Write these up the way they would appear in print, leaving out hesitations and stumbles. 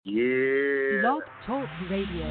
Yeah. Blog Talk Radio.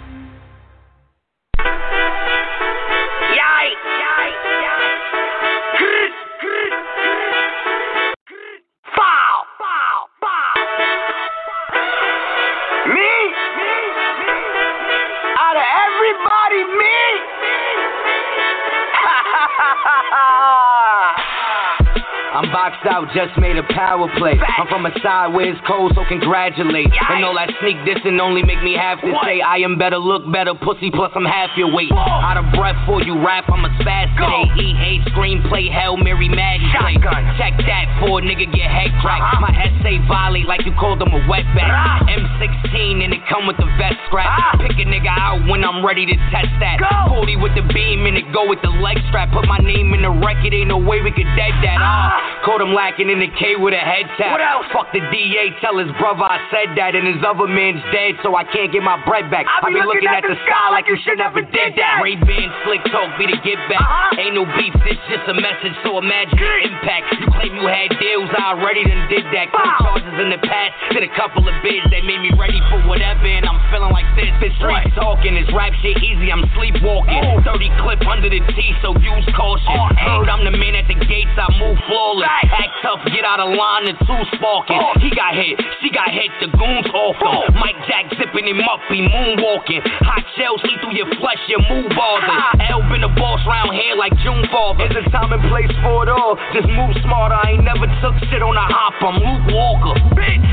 I'm boxed out, just made a power play. I'm from a side where it's cold, so congratulate. And all that sneak dissing only make me have to say I am better, look better, pussy, plus I'm half your weight. Out of breath for you rap, I'm a spaz today. E8 screenplay, Hail Mary Madden play. Check that for a nigga get head cracked. My essay violate like you called them a wetback. M16 and it come with the vest scrap. Pick a nigga out when I'm ready to test that. 40 with the beam and it go with the leg strap. Put my name in the record, ain't no way we could dead that. Caught him lacking in the K with a head tap. What else? Fuck the DA, tell his brother I said that. And his other man's dead, so I can't get my bread back. I be looking at the sky like you should never did that. Ray-Ban, slick talk, be the get back. Ain't no beef, this just a message, so imagine the impact. You claim you had deals, I already done did that. Quick charges in the past, did a couple of bids that made me ready for whatever. And I'm feeling like this street talking, this rap shit easy, I'm sleepwalking. 30 clip under the T, so use caution. Heard I'm the man at the gates, I move flawless. Act tough, get out of line, the two sparking. He got hit, she got hit, the goons off him. Mike Jack zipping him up, he moonwalking. Hot shells see through your flesh, your move bothers. L been the boss round here like June Father. There's a time and place for it all, just move smarter. I ain't never took shit on a hop, I'm Luke Walker. Bitch!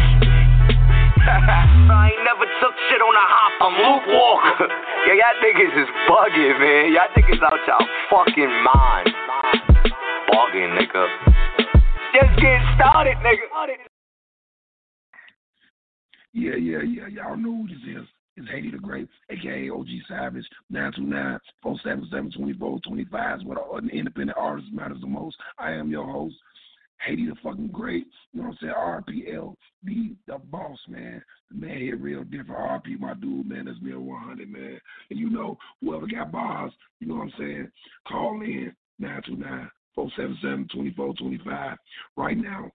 I ain't never took shit on a hop, I'm Luke Walker. Yeah, y'all niggas is bugging, man. Y'all niggas out y'all fucking mind. Bugging, nigga. Just getting started, nigga. Yeah. Y'all know who this is. It's Haiti the Great, a.k.a. OG Savage, 929-477-2425 is what an independent artist matters the most. I am your host, Haiti the fucking Great. You know what I'm saying? RPL, be the boss, man. The man here real different. RP, my dude, man. That's me 100, man. And you know, whoever got bars, you know what I'm saying? Call in, 929-477-2425. Right now,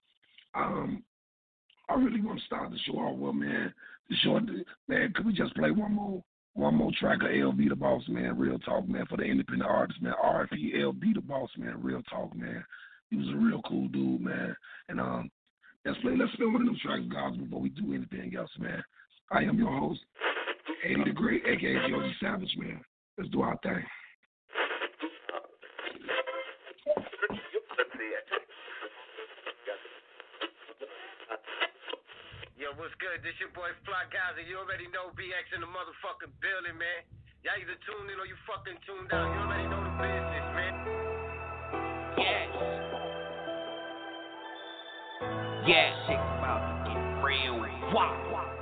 I really want to start the show off well, man. The show, man, could we just play one more track of LB the Boss, man? Real talk, man, for the independent artist, man. RP LB the Boss, man. Real talk, man. He was a real cool dude, man. And let's play one of them tracks, guys, before we do anything else, man. I am your host, Eddie the Great, a.k.a. Georgie Savage, man. Let's do our thing. Yo, what's good? This your boy Fly Gaza. You already know BX in the motherfucking building, man. Y'all either tuned in or you fucking tuned out. You already know the business, man. Yeah, shit's about to get real. Wow.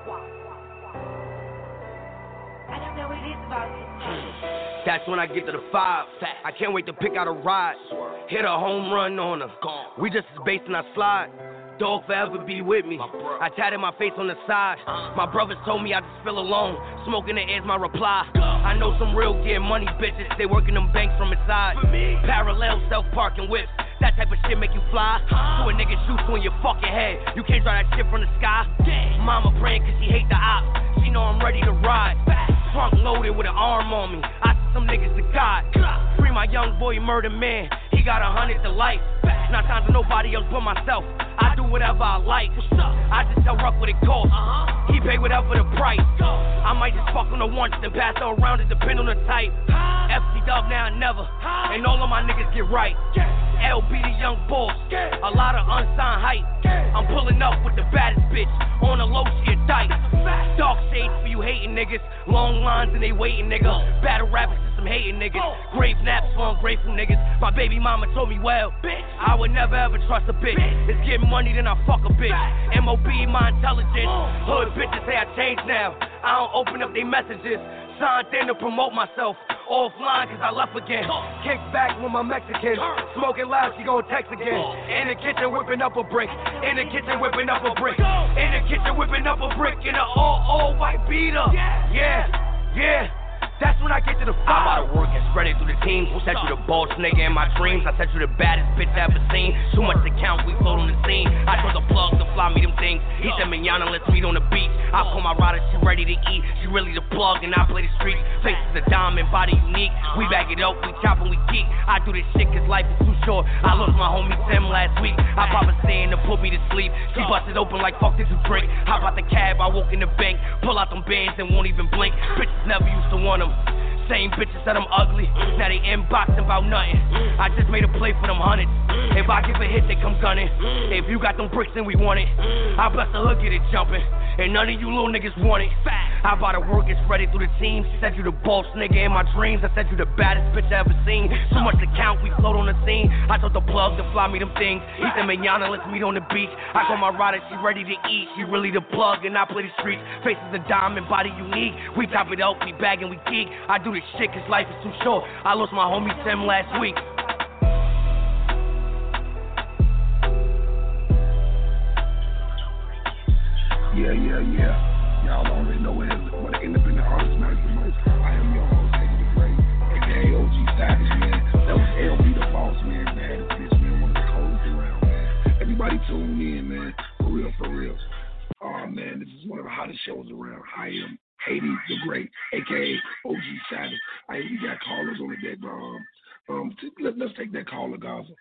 I don't know what it is about it. That's when I get to the 5. I can't wait to pick out a ride. Hit a home run on her. We just as based in our slide. Dog forever be with me. I tatted my face on the side. My brothers told me I just feel alone. Smoking the air's my reply. I know some real get money bitches. They working them banks from inside. Parallel self-parking whips. That type of shit make you fly. So a nigga shoots you in your fucking head. You can't drive that shit from the sky. Mama praying cause she hate the ops. She know I'm ready to ride. Trunk loaded with an arm on me. I see some niggas to God. Free my young boy murder man. He got 100 to life. Not time for nobody else but myself. I do whatever I like. I just tell Ruck what it costs. He pay whatever the price. I might just fuck on the once then pass her around. It depend on the type. FC Dub now and never. And all of my niggas get right. LB the young boss. A lot of unsigned hype. I'm pulling up with the baddest bitch. On the low she a dyke. Dark shades for you hating niggas. Long lines and they waiting nigga. Battle rappers to some hating niggas. Grave naps for ungrateful niggas. My baby mama told me well. I would never ever trust a bitch. It's getting money then I fuck a bitch. MOB my intelligence. Hood bitches say I changed now. I don't open up their messages. Signed in to promote myself. Offline cause I left again. Kick back with my Mexican. Smoking loud, she gon' text again. In the kitchen whipping up a brick. In the kitchen whipping up a brick. In the kitchen whipping up a brick. In an all white beater. Yeah. That's when I get to the five. I bought a work and spread it through the team. Said you the boss nigga in my dreams. I said you the baddest bitch I ever seen. Too much to count, we float on the scene. I told the plug to fly me them things. He said, Manana, let's meet on the beach. I call my rider, she ready to eat. She really the plug and I play the streets. Face is a diamond, body unique. We back it up, we chop and we geek. I do this shit cause life is too short. I lost my homie Tim last week. I pop a stand to put me to sleep. She busted open like fuck did you drink. Hop out the cab, I walk in the bank. Pull out them bands and won't even blink. Bitches never used to want them. Same bitches said I'm ugly. Now they inboxing about nothing. I just made a play for them hundreds. If I give a hit, they come gunning. If you got them bricks, then we want it. I bless the hood, get it jumping. And none of you little niggas want it. I bought a work and spread it through the team. Said you the boss nigga in my dreams. I said you the baddest bitch I ever seen. Too much to count, we float on the scene. I told the plug to fly me them things. He said, Manana, let's meet on the beach. I call my rider, she ready to eat. She really the plug and I play the streets. Face is a diamond, body unique. We top it up, we bag and we geek. I do this shit cause life is too short. I lost my homie Tim last week. Yeah. Y'all already know what an independent artist matters the most. I am your host, Eddie the Great, aka OG Savage, man. That was LB the Boss, man. Bad bitch, man. One of the coldest around, man. Everybody tune in, man. For real. Oh, man, this is one of the hottest shows around. I am Haiti the Great, aka OG Savage. We got callers on the deck, but let's take that caller, Gaza.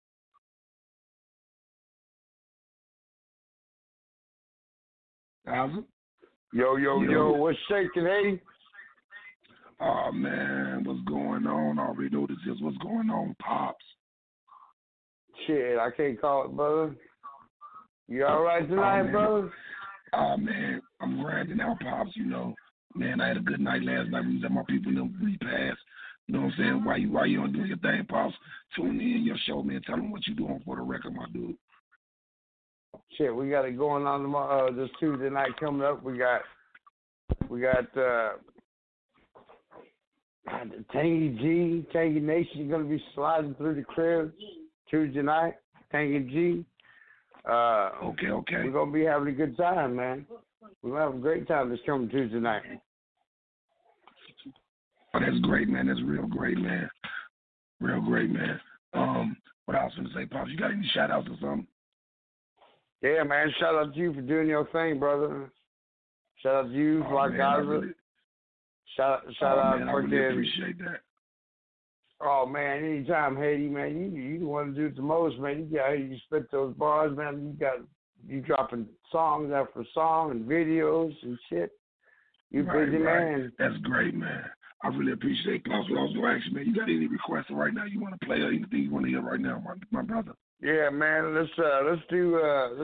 Gaza? Yo, what's shaking, Haiti? Oh, man, what's going on? I already know this is what's going on, Pops. Shit, I can't call it, brother. You all right tonight, brother? Oh, man, I'm grinding out, Pops, you know. Man, I had a good night last night. We was at my people in the repass. You know what I'm saying? While you on doing your thing, Pops, tune in your show, man. Tell them what you doing for the record, my dude. Shit, we got it going on tomorrow. This Tuesday night coming up. We got Tangy Nation gonna be sliding through the crib Tuesday night. Tangy G. Okay. We're gonna be having a good time, man. We're gonna have a great time this coming Tuesday night. Oh, that's great, man. That's real great, man. Real great, man. What I was gonna say, Pops, you got any shout outs or something? Yeah, man. Shout out to you for doing your thing, brother. Shout out to you, Fly Gaza. Shout out, man, I really appreciate that. Oh man, anytime, Haiti, man, you the one to do it the most, man. You spit those bars, man. You dropping songs after song and videos and shit. You busy, man. That's great, man. I really appreciate it. Plus, what I was going to ask you, man, you got any requests right now you want to play or anything you want to hear right now, my brother? Yeah, man. Let's do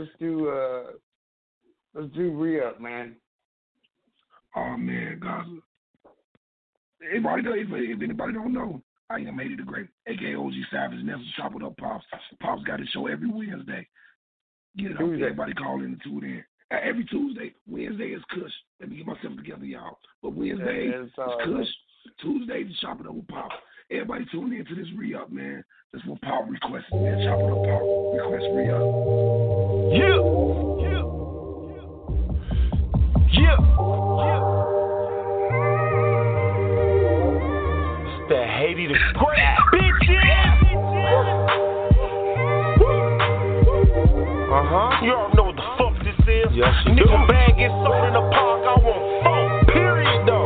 re-up, man. Oh man, Gaza. If anybody don't know, I am Haiti the Great, aka OG Savage, and that's Chop It Up Pops. Pops got his show every Wednesday. Get it up, everybody call in and tune in. Every Tuesday. Wednesday is Kush. Let me get myself together, y'all. But Wednesday is Kush. Tuesday is Chop It Up with Pop. Everybody tune in to this re-up, man. That's what Pop requested, man. Chop It Up Pop request re-up. It's the Haiti the Great, bitches. You already know what the fuck this is. Yes, you do. Nigga bag gets sold in the park. I want fuck. Period, though.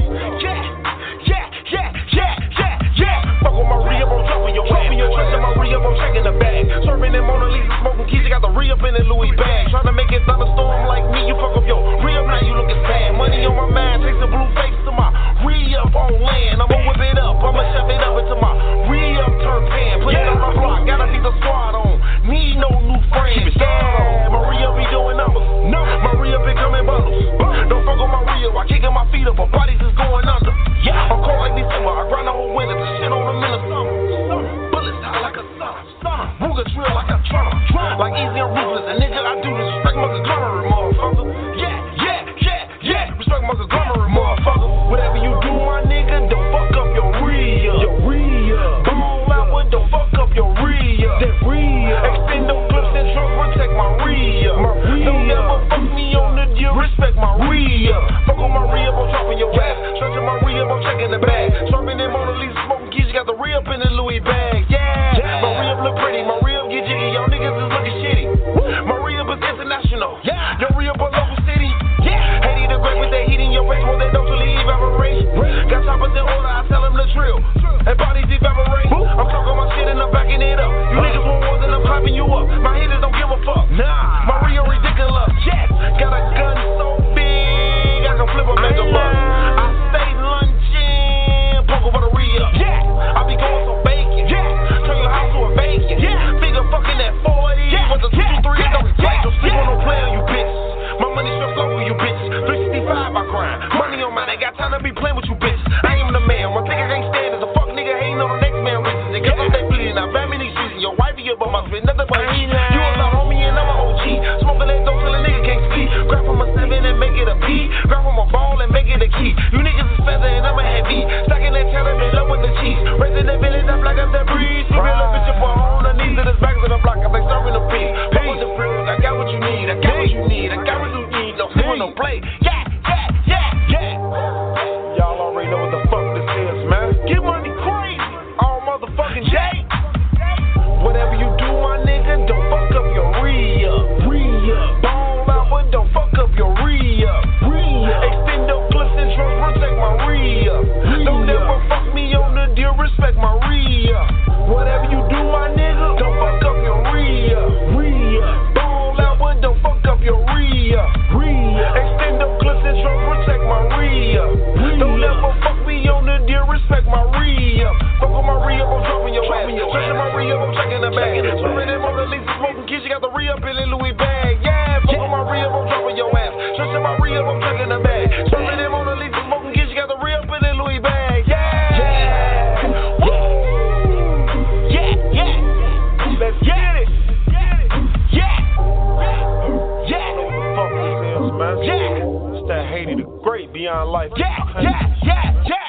Yeah. Fuck with my re-up, I'm dropping your ass. Your trust in my re-up, I'm checking the bag. Serving in Mona Lisa, smoking keys. You got the re-up in the Louis bag. Trying to make it thunderstorm like me. You fuck up your re-up, now you looking sad. Money on my mind, takes a blue face to my re-up on land. I'ma whip it up, I'ma shove it up into my re-up turn pan. Put it on my block, gotta see the squad on. Need no new friends. My re-up be doing numbers. My re-up be drill. And bodies evaporate. I'm talking my shit and I'm backing it up. You niggas want wars and I'm clapping you up. My haters don't give a fuck. Nah, Maria ridiculous. Yes, got a gun so big I can flip a mega bus. I stay lunging, poke over the re-up. Yeah, I be going so bacon. Yeah, turn your house to a bacon. Yeah, bigger fucking that 40. Yeah, with the 223 don't replace. Don't sleep on no player, you bitch. My money sure flow with you bitches. 365 I grind. Money on mine, ain't got time to be playing with you bitches. I am the man. One thing I can't stand is a fuck nigga hating on the next man riches. And cause I'm that bleeding, I bam in these streets. And your wifey up on my spit, nothing but heat. You a little homie and I'm a OG. Smoking that dope till a nigga can't speak. Grab from a 7 and make it a P. Grab from a ball and make it a key. You niggas is feather and I'm a heavy. Stacking that cheddar in love with the cheese. Raising the village, I black up that breeze. You real bitch up on the knees of this back of the block. I'm like serving the peace. Fuck with the frills, I got what you need. I got what you need. I got what you need. Don't sleep on no play. Yeah, yeah, yeah, yeah. Y'all already know what the fuck this is, man. Get money crazy. All motherfucking day. Whatever you do, my nigga, don't fuck up your re-up. Re-up. Ball out, but don't fuck up your re-up. Re-up. Extend up clips and drugs, protect my re-up. Don't ever fuck me on the deal, respect my re-up. Whatever you do, my nigga, don't fuck up your re-up. Re-up. Ball out, but don't fuck up your re-up. Re-up. Extend up clips and drugs, protect my re-up. Don't ever fuck me on the deal, respect my re-up. Fuck on my re-up, I'm dropping your ass. Stretching my re-up, I'm checking the bag. Swimming in Mona Lisa, smoking kids, you got the re-up in the Louis bag. Yeah, fuck on my re-up, I'm dropping your ass. Stretching my re-up, I'm checking the bag. Swimming in Mona Lisa, smoking kids, you got the re-up in the Louis bag. Yeah, yeah, yeah, yeah. Let's get it. Yeah, yeah. I know what the fuck this is, man. Yeah, it's that Haiti the Great Beyond Life. Yeah, yeah, yeah, yeah.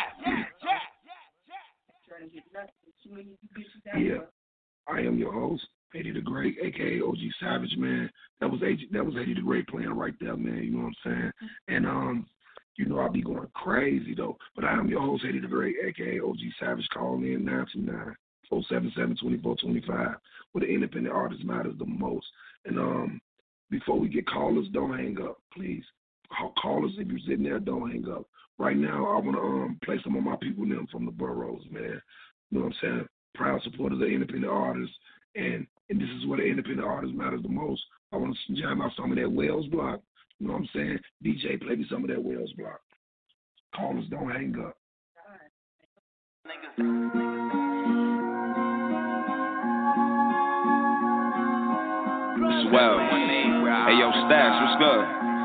Yeah, I am your host, Haiti the Great, aka OG Savage, man. That was Haiti the Great playing right there, man. You know what I'm saying? And you know I be going crazy though. But I am your host, Haiti the Great, aka OG Savage. Call in 929-477-2425. Where the independent artist matters the most. And before we get callers, don't hang up, please. Callers, if you're sitting there, don't hang up. Right now, I want to play some of my people them from the boroughs, man. You know what I'm saying? Proud supporters of independent artists, and this is where the independent artist matters the most. I want to jam out some of that Wells block. You know what I'm saying? DJ, play me some of that Wells block. Callers, don't hang up. Swell. Hey, yo, Stash, what's good?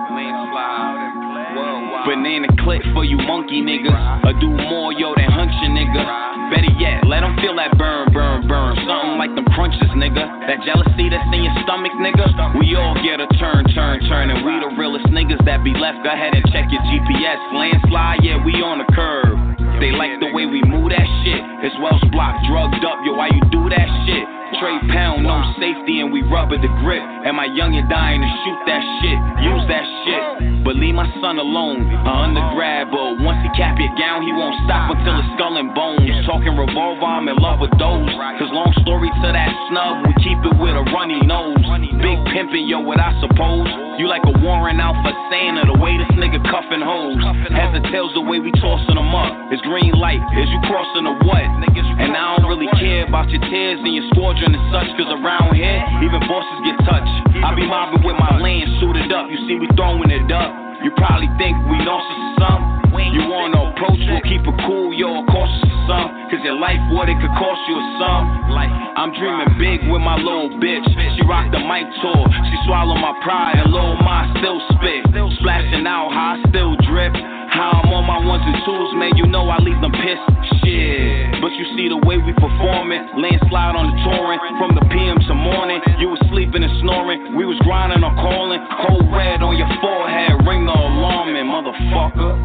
Banana clip for you monkey niggas. Or do more, yo, than hunch your nigga. Better yet, let them feel that burn, burn, burn. Something like them crunches, nigga. That jealousy that's in your stomach, nigga. We all get a turn, and we the realest niggas that be left. Go ahead and check your GPS. Landslide, yeah, we on the curve. They like the way we move that shit. It's Wells block, drugged up, yo, why you do that shit? Trade pound, no safety, and we rubber the grip. And my youngin' dying to shoot that shit, use that shit. But leave my son alone, undergrad, but once he cap your gown, he won't stop until his skull and bones. Talking revolver, I'm in love with those. Cause long story to that snub, we keep it with a runny nose. Big pimpin', yo, what I suppose. You like a warrant out for Santa, the way this nigga cuffin' hoes. Heads or tails, the way we tossin' them up. It's green light, is you crossin' or what? And I don't really care about your tears and your squadron and such, cause around here, even bosses get touched. I be mobbing with my land suited up, you see we throwing it up. You probably think we nauseous or something. You wanna approach, we'll keep it cool, yo, cautious or something. Cause your life, what it could cost you or something. I'm dreaming big with my little bitch. She rocked the mic tour, she swallowed my pride and little ma still spit. Splashing out, how I still drip. How I'm on my ones and twos, man, you know I leave them pissed. Shit. But you see the way we performing, landslide on the touring, from the PM to morning. You was sleeping and snoring, we was grinding or calling. Cold red on your forehead, ring the alarm, man, motherfucker.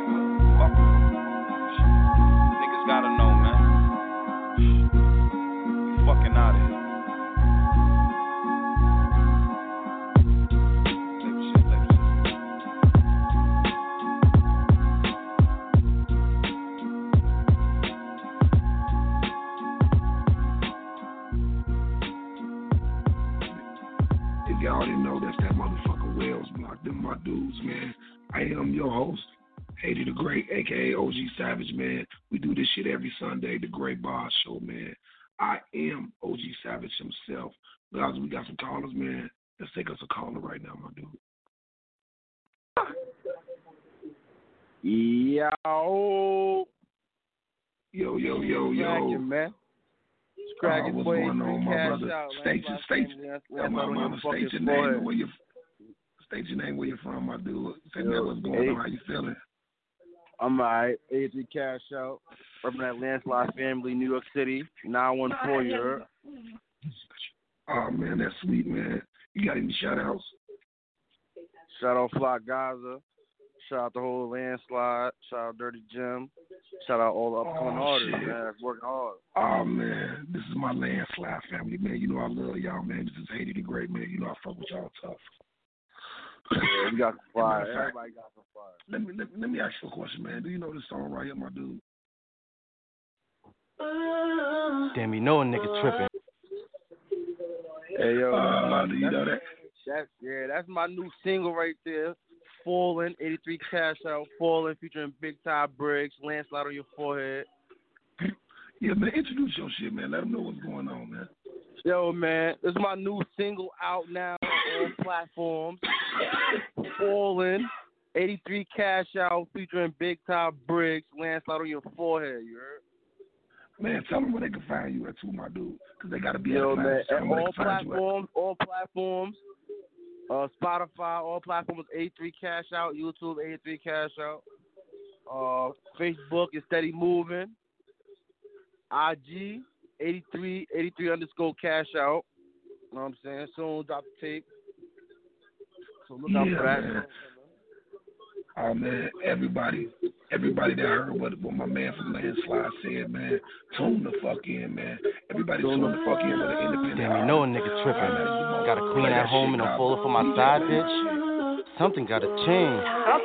Niggas gotta know, man. You fucking out of here. Y'all didn't know that's that motherfucker Wells block. Them my dudes, man. I am your host, Haiti the Great, a.k.a. OG Savage, man. We do this shit every Sunday, the Great Bar Show, man. I am OG Savage himself. Guys, we got some callers, man. Let's take us a caller right now, my dude. Yo. Yo. Man. Scragging, what's boy, going on, my brother? Out, state your name. State your name. Where you from, my dude? Say man, what's going on? How you feeling? I'm alright. 83 Cash Out. Represent Landslide family, New York City. 914, you heard? Oh man, that's sweet, man. You got any shout outs? Shout out Fly Gaza. Shout out the whole Landslide. Shout out Dirty Jim. Shout out all the upcoming artists, man. That's working hard. Oh man, this is my Landslide family, man. You know I love y'all, man. This is Haiti the Great, man. You know I fuck with y'all tough. Yeah, we got some fire. Everybody got some fire. Let me ask you a question, man. Do you know this song right here, my dude? Damn, you know a nigga tripping. Hey, yo. Do you know that? That's my new single right there. Fallen, 83 Cash Out, Fallen, featuring Big Ty Briggs, Landslide on Your Forehead. Yeah, man, introduce your shit, man. Let them know what's going on, man. Yo, man, this is my new single out now on all platforms. Fallen, 83 Cash Out, featuring Big Ty Briggs, Landslide on Your Forehead, you heard? Man, tell them where they can find you at too, my dude, because they got to be able to find all platforms. Spotify, all platforms, 83 Cash Out, YouTube, 83 Cash Out. Facebook is Steady Moving. IG, 83 _ Cash Out. You know what I'm saying? Soon drop the tape. So look out for that. Man. Oh, man, everybody that heard what my man from Landslide said, man, tune the fuck in, man. Everybody tune the fuck in with an independent. Damn, you know a nigga tripping. Got a queen at home and I'm full for my side bitch. Something gotta change.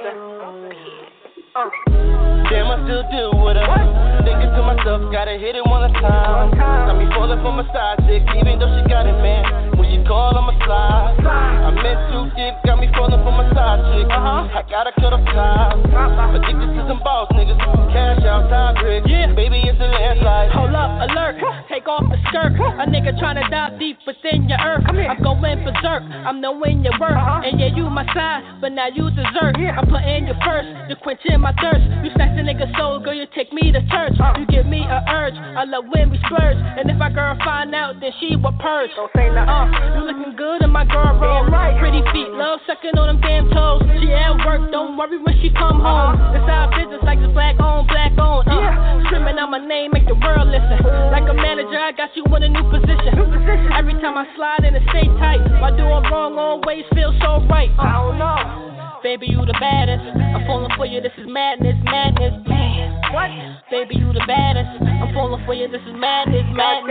Damn, I still deal with her. Thinking to myself, gotta hit it one time. Got me falling for my side chick, even though she got it, man. When she call, I'ma slide. I'm in too deep, got me falling for my side chick. I gotta cut off ties. Addicted to some boss niggas. Cash out, time bricks. Yeah. Baby, it's a landslide. Hold up, alert. Take off the skirt. A nigga tryna dive deep within your earth. I'm going berserk. I'm knowing your worth. And yeah, you my side, but now you dessert. I'm putting you first. You quenching my thirst. You snatch a nigga soul, girl, you take me to church. You give me a urge. I love when we splurge. And if my girl find out, then she will purge. Don't say nothing. You looking good in my girl roll. Pretty feet, love sucking on them damn toes. She at work, don't worry when she come home. It's our business, like it's black on, black on. Screaming out my name, make the world listen. Like a manager, I got you in a new position. Every time I slide in, it stay tight. My doing wrong always feels so right. I don't know. Baby, you the baddest. I'm falling for you, this is madness, man. What? Baby, you the baddest. I'm falling for you, this is madness.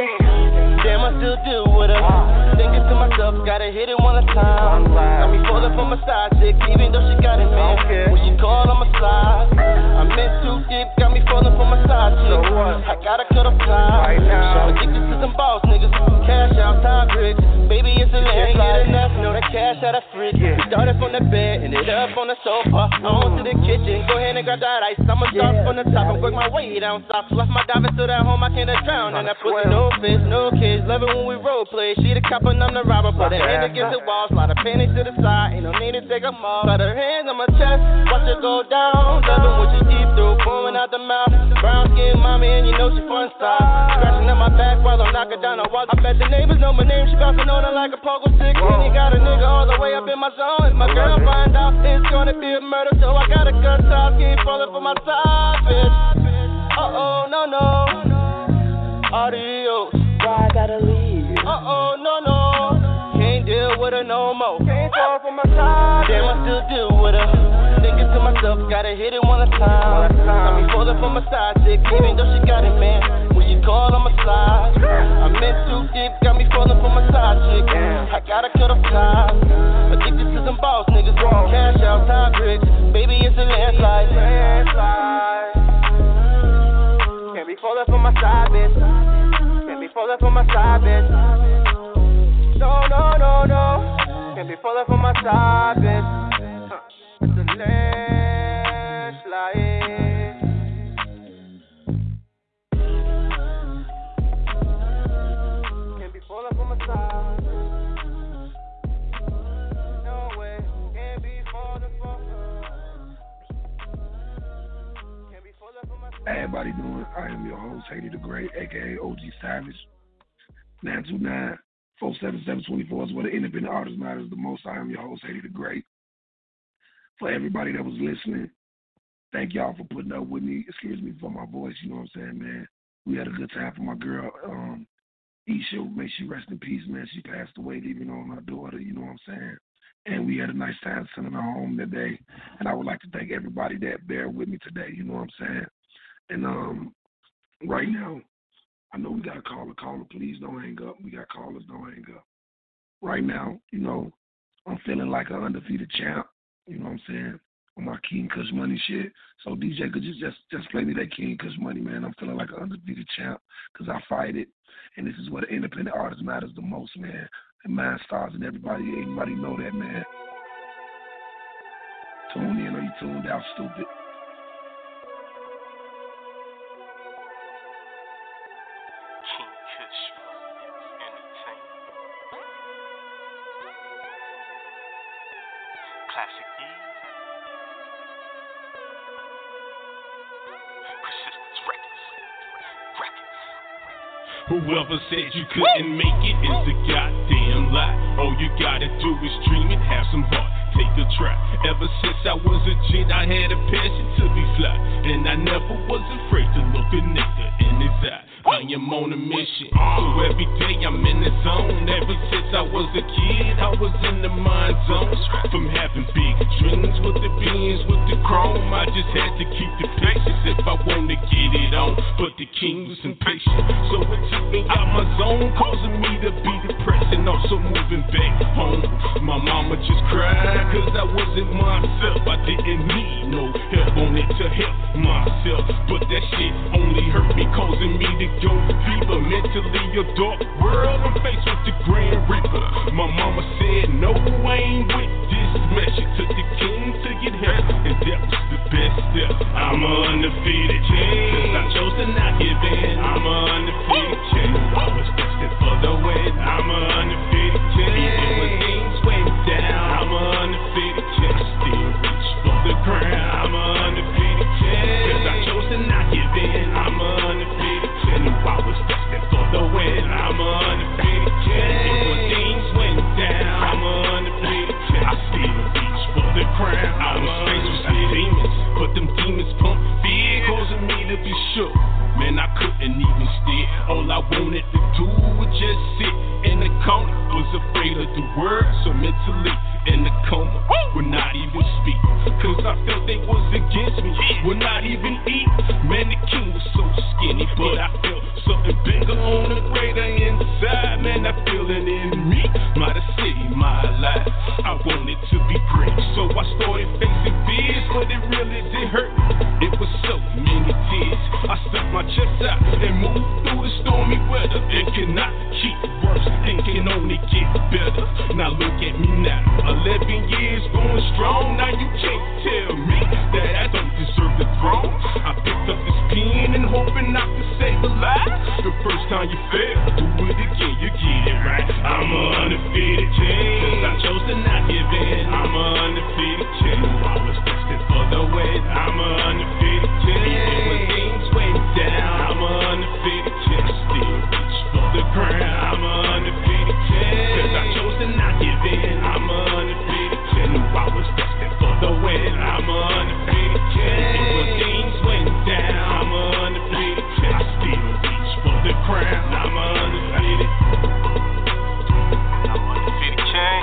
Damn, I still deal with her. Thinking to myself, gotta hit it one time. Got me falling for my side chick, even though she got it, man. When she call, I'ma slide. I'm in too deep, got me falling for my side chick. I gotta cut off ties. So addicted to some boss niggas. Cash out, time bricks. Baby, it's a landslide. Can't get enough, know that cash out of fridge. We started from the bed, ended up on the sofa. On to the kitchen, go ahead and grab that ice. I'ma start from the top and work my way down south. Left my dive into that home, I can't drown. And I put no fish, no kids. Love it when we role play. She the cop and I'm the robber. Put her hand against the wall, slide her panties to the side. Ain't no need to take them off. Put her hands on my chest, watch her go down. Loving what you deep through, pouring out the mouth. Brown skin mommy, and you know she fun style. Scratching at my back while I'm knocking down the wall. I bet the neighbors know my name. She bouncing on her like a pogo stick. And he got a nigga all the way up in my zone. If my girl find out, it's gonna be a murder. So I gotta cut off, keep falling for my side, bitch. No. Adios. Why I gotta leave? No. Can't deal with her no more. Can't fall for my side. Damn, I still deal with her. Thinking to myself, gotta hit it one time. Got me falling for my side chick, even though she got it, man. When she call, I'ma slide. I'm in too deep, got me falling for my side chick. I gotta cut off ties. Addicted to some boss niggas. Cash out, time bricks. Baby, it's a landslide. Can't be falling for my side, bitch. Can't be falling for my side, bitch. No. Can't be falling for my side, bitch. It's a landslide. How everybody doing? I am your host, Haiti the Great, a.k.a. OG Savage. 929-477-24 is where the independent artist matters the most. I am your host, Haiti the Great. For everybody that was listening, thank y'all for putting up with me. Excuse me for my voice, you know what I'm saying, man. We had a good time for my girl, Isha. May she rest in peace, man. She passed away leaving on her daughter, you know what I'm saying. And we had a nice time sending her home today. And I would like to thank everybody that bear with me today, you know what I'm saying. And right now, I know we got a caller. Caller, please don't hang up. We got callers, don't hang up. Right now, you know, I'm feeling like an undefeated champ, you know what I'm saying, on my King Kush Money shit. So DJ, could you just play me that King Kush Money, man? I'm feeling like an undefeated champ because I fight it. And this is where the independent artist matters the most, man. And Mind Stars and everybody know that, man. Tune in or you tuned out, stupid. Classic E. Persistence Records. Whoever said you couldn't make it is a goddamn lie. All you gotta do is dream and have some heart. Take a try. Ever since I was a kid, I had a passion to be fly, and I never was afraid to look a nigga in his eye. I am on a mission, so every day I'm in the zone. Ever since I was a kid, I was in the mind zone. From having big dreams with the beans, with the chrome, I just had to keep the patience if I wanted to get it on. But the king was impatient, so it took me out my zone, causing me to be depressed and also moving back home. My mama just cried, cause I wasn't myself. I didn't need no help, wanted to help myself. But that shit only hurt me, causing me to go fever. Mentally a dark world, I'm faced with the Grand Reaper. My mama said, no, I ain't with this mess. She took the king to get help, and that was the best step. I'm an undefeated champ, cause I chose to not give in. I'm an undefeated champ, I was destined for the win. I'm an undefeated champ, even when things went down. I'm an undefeated champ, still reach for the crown. I'm an undefeated champ, cause I chose to not give in. I'm an undefeated champ, I was destined for the win. I'm an undefeated champ, even when things went down. I'm an undefeated champ, I still reach for the crown. I was faced with some demons, but them demons pumped fear, causing me to be shook. Man, I couldn't even steer. All I wanted to do was just sit in the corner. Was afraid of the word, so mentally in the coma, would not even speak, cause I felt they was against me, would not even eat. Man, the king was so skinny, but I felt something bigger on the greater inside. Man, I feel it in me, might have saved my life. I wanted to be great, so I started facing fears, but it really did hurt me. It was so many tears. I stuck my chest out and moved through the stormy weather. It cannot keep worse, and can only get better. Now look at me now, 11 years going strong. Now you can't tell me that I don't deserve the throne. I picked up this pen and hoping not to save a life. The first time you fail, do it again, you get it right. I'm an undefeated champ, cause I chose to not give in. I'm an undefeated champ, I was destined for the win. I'm an undefeated champ, even when things went down. I'm an undefeated champ, still reach for the crown. I'm an undefeated champ, cause I chose to not give in. I'm an undefeated champ, I was destined for the win. I'm an undefeated champ, even when things went down. I'm an undefeated champ, I still reach for the crown. I'm an undefeated. I'm undefeated champ.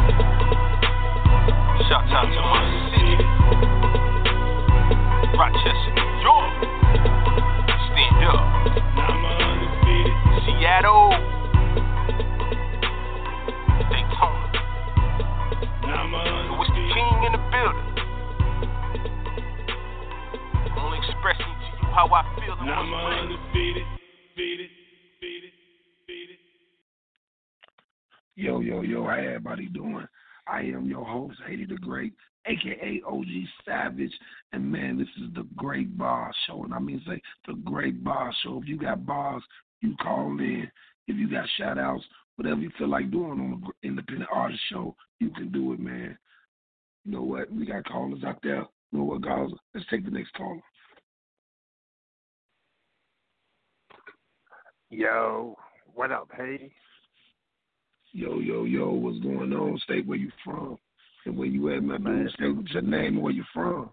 Shout out to my city, Rochester, New York. Stand up. I'm undefeated. Seattle, Daytona. So it's the king in the building. I'm only expressing to you how I feel. I'm undefeated. Yo, how everybody doing? I am your host, Haiti the Great, a.k.a. OG Savage. And, man, this is the Great Bar Show. And I mean, say, the Great Bar Show. If you got bars, you call in. If you got shout-outs, whatever you feel like doing on the Independent Artist Show, you can do it, man. You know what? We got callers out there. You know what, guys? Let's take the next caller. Yo, what up, Haiti? Yo, what's going on? State where you from and where you at, man. State with your name and where you from.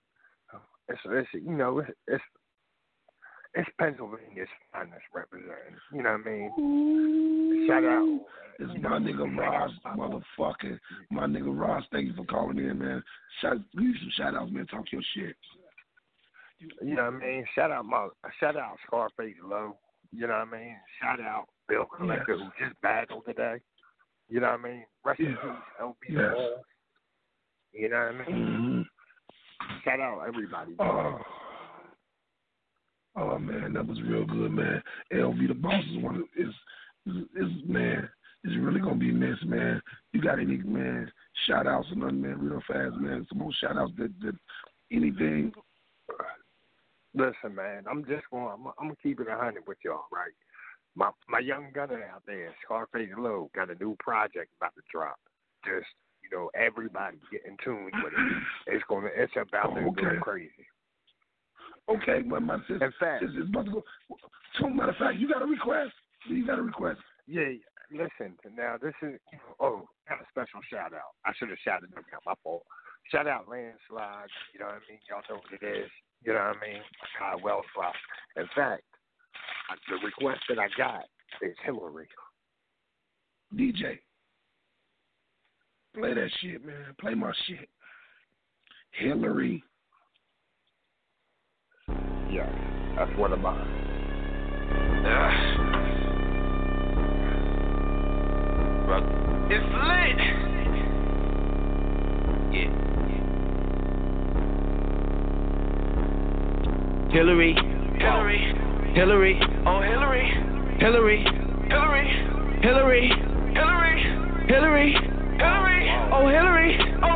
It's Pennsylvania's finest representing. You know what I mean? Shout out. It's my nigga Ross, motherfucker. My nigga Ross, thank you for calling in, man. Give you some shout outs, man. Talk your shit. You know what I mean? Shout out Scarface Low. You know what I mean? Shout out Bill Collector, who just battled today. You know what I mean? Rest in peace, LB Wall. You know what I mean? Mm-hmm. Shout out everybody. Oh man, that was real good, man. LV the Boss is man, it's really gonna be missed, man. You got any shout outs or nothing, man, real fast, man. Some more shout outs that anything. Listen, man, I'm gonna keep it 100 with y'all, right? My young gunner out there, Scarface Low, got a new project about to drop. Just, everybody get in tune with it. It's about to go crazy. Okay, but my sister is about to go. So, matter of fact, you got a request? Yeah, listen, now this is, got a special shout out. I should have shouted them out, my fault. Shout out Landslide, you know what I mean? Y'all know what it is, you know what I mean? Kyle Wellflower. In fact, the request that I got is Hillary. DJ, play that shit, man. Play my shit. Hillary. Yeah, that's what I'm on. It's lit. Yeah. Hillary. Oh, Hillary. Hillary. Oh, Hillary.